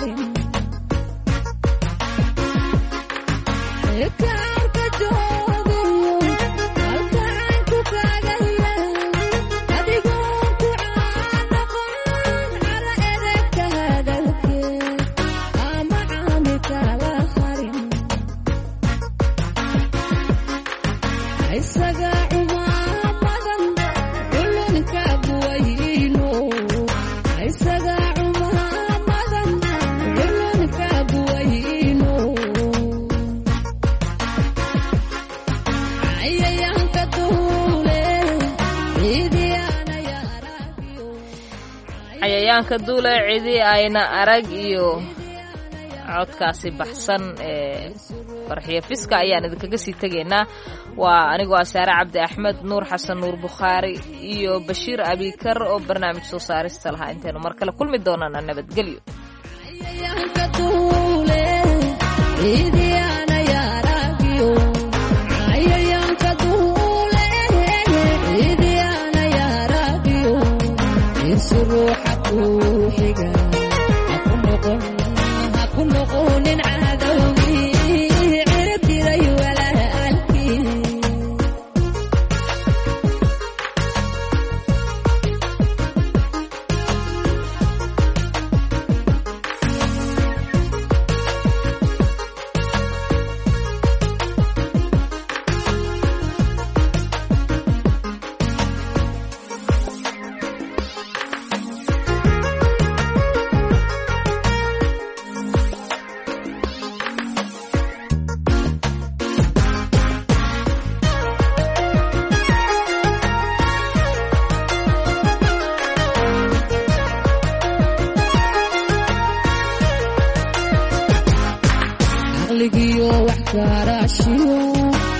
cayayaanka duule cidi ayna arag iyo codkaasi baxsan ee Farxiyo Fiska ayaan idinkaga sii tagaynaa. waa anigoo Saare Cabdi Axmed, Nuur Xasan Nuur Bukhaari iyo Bashiir Abikar oo barnaamij soo saarista lahaa. inteenu mar kale kulmi doonana nabadgelyo. cayayaanka duule cidi ayna arag iyo cayayaanka duule cidi ayna arag iyo ruuxa ku xiga haku noqonin cadowgii ciribtiray walaalkii. caqligiyo wax gaaraashiyo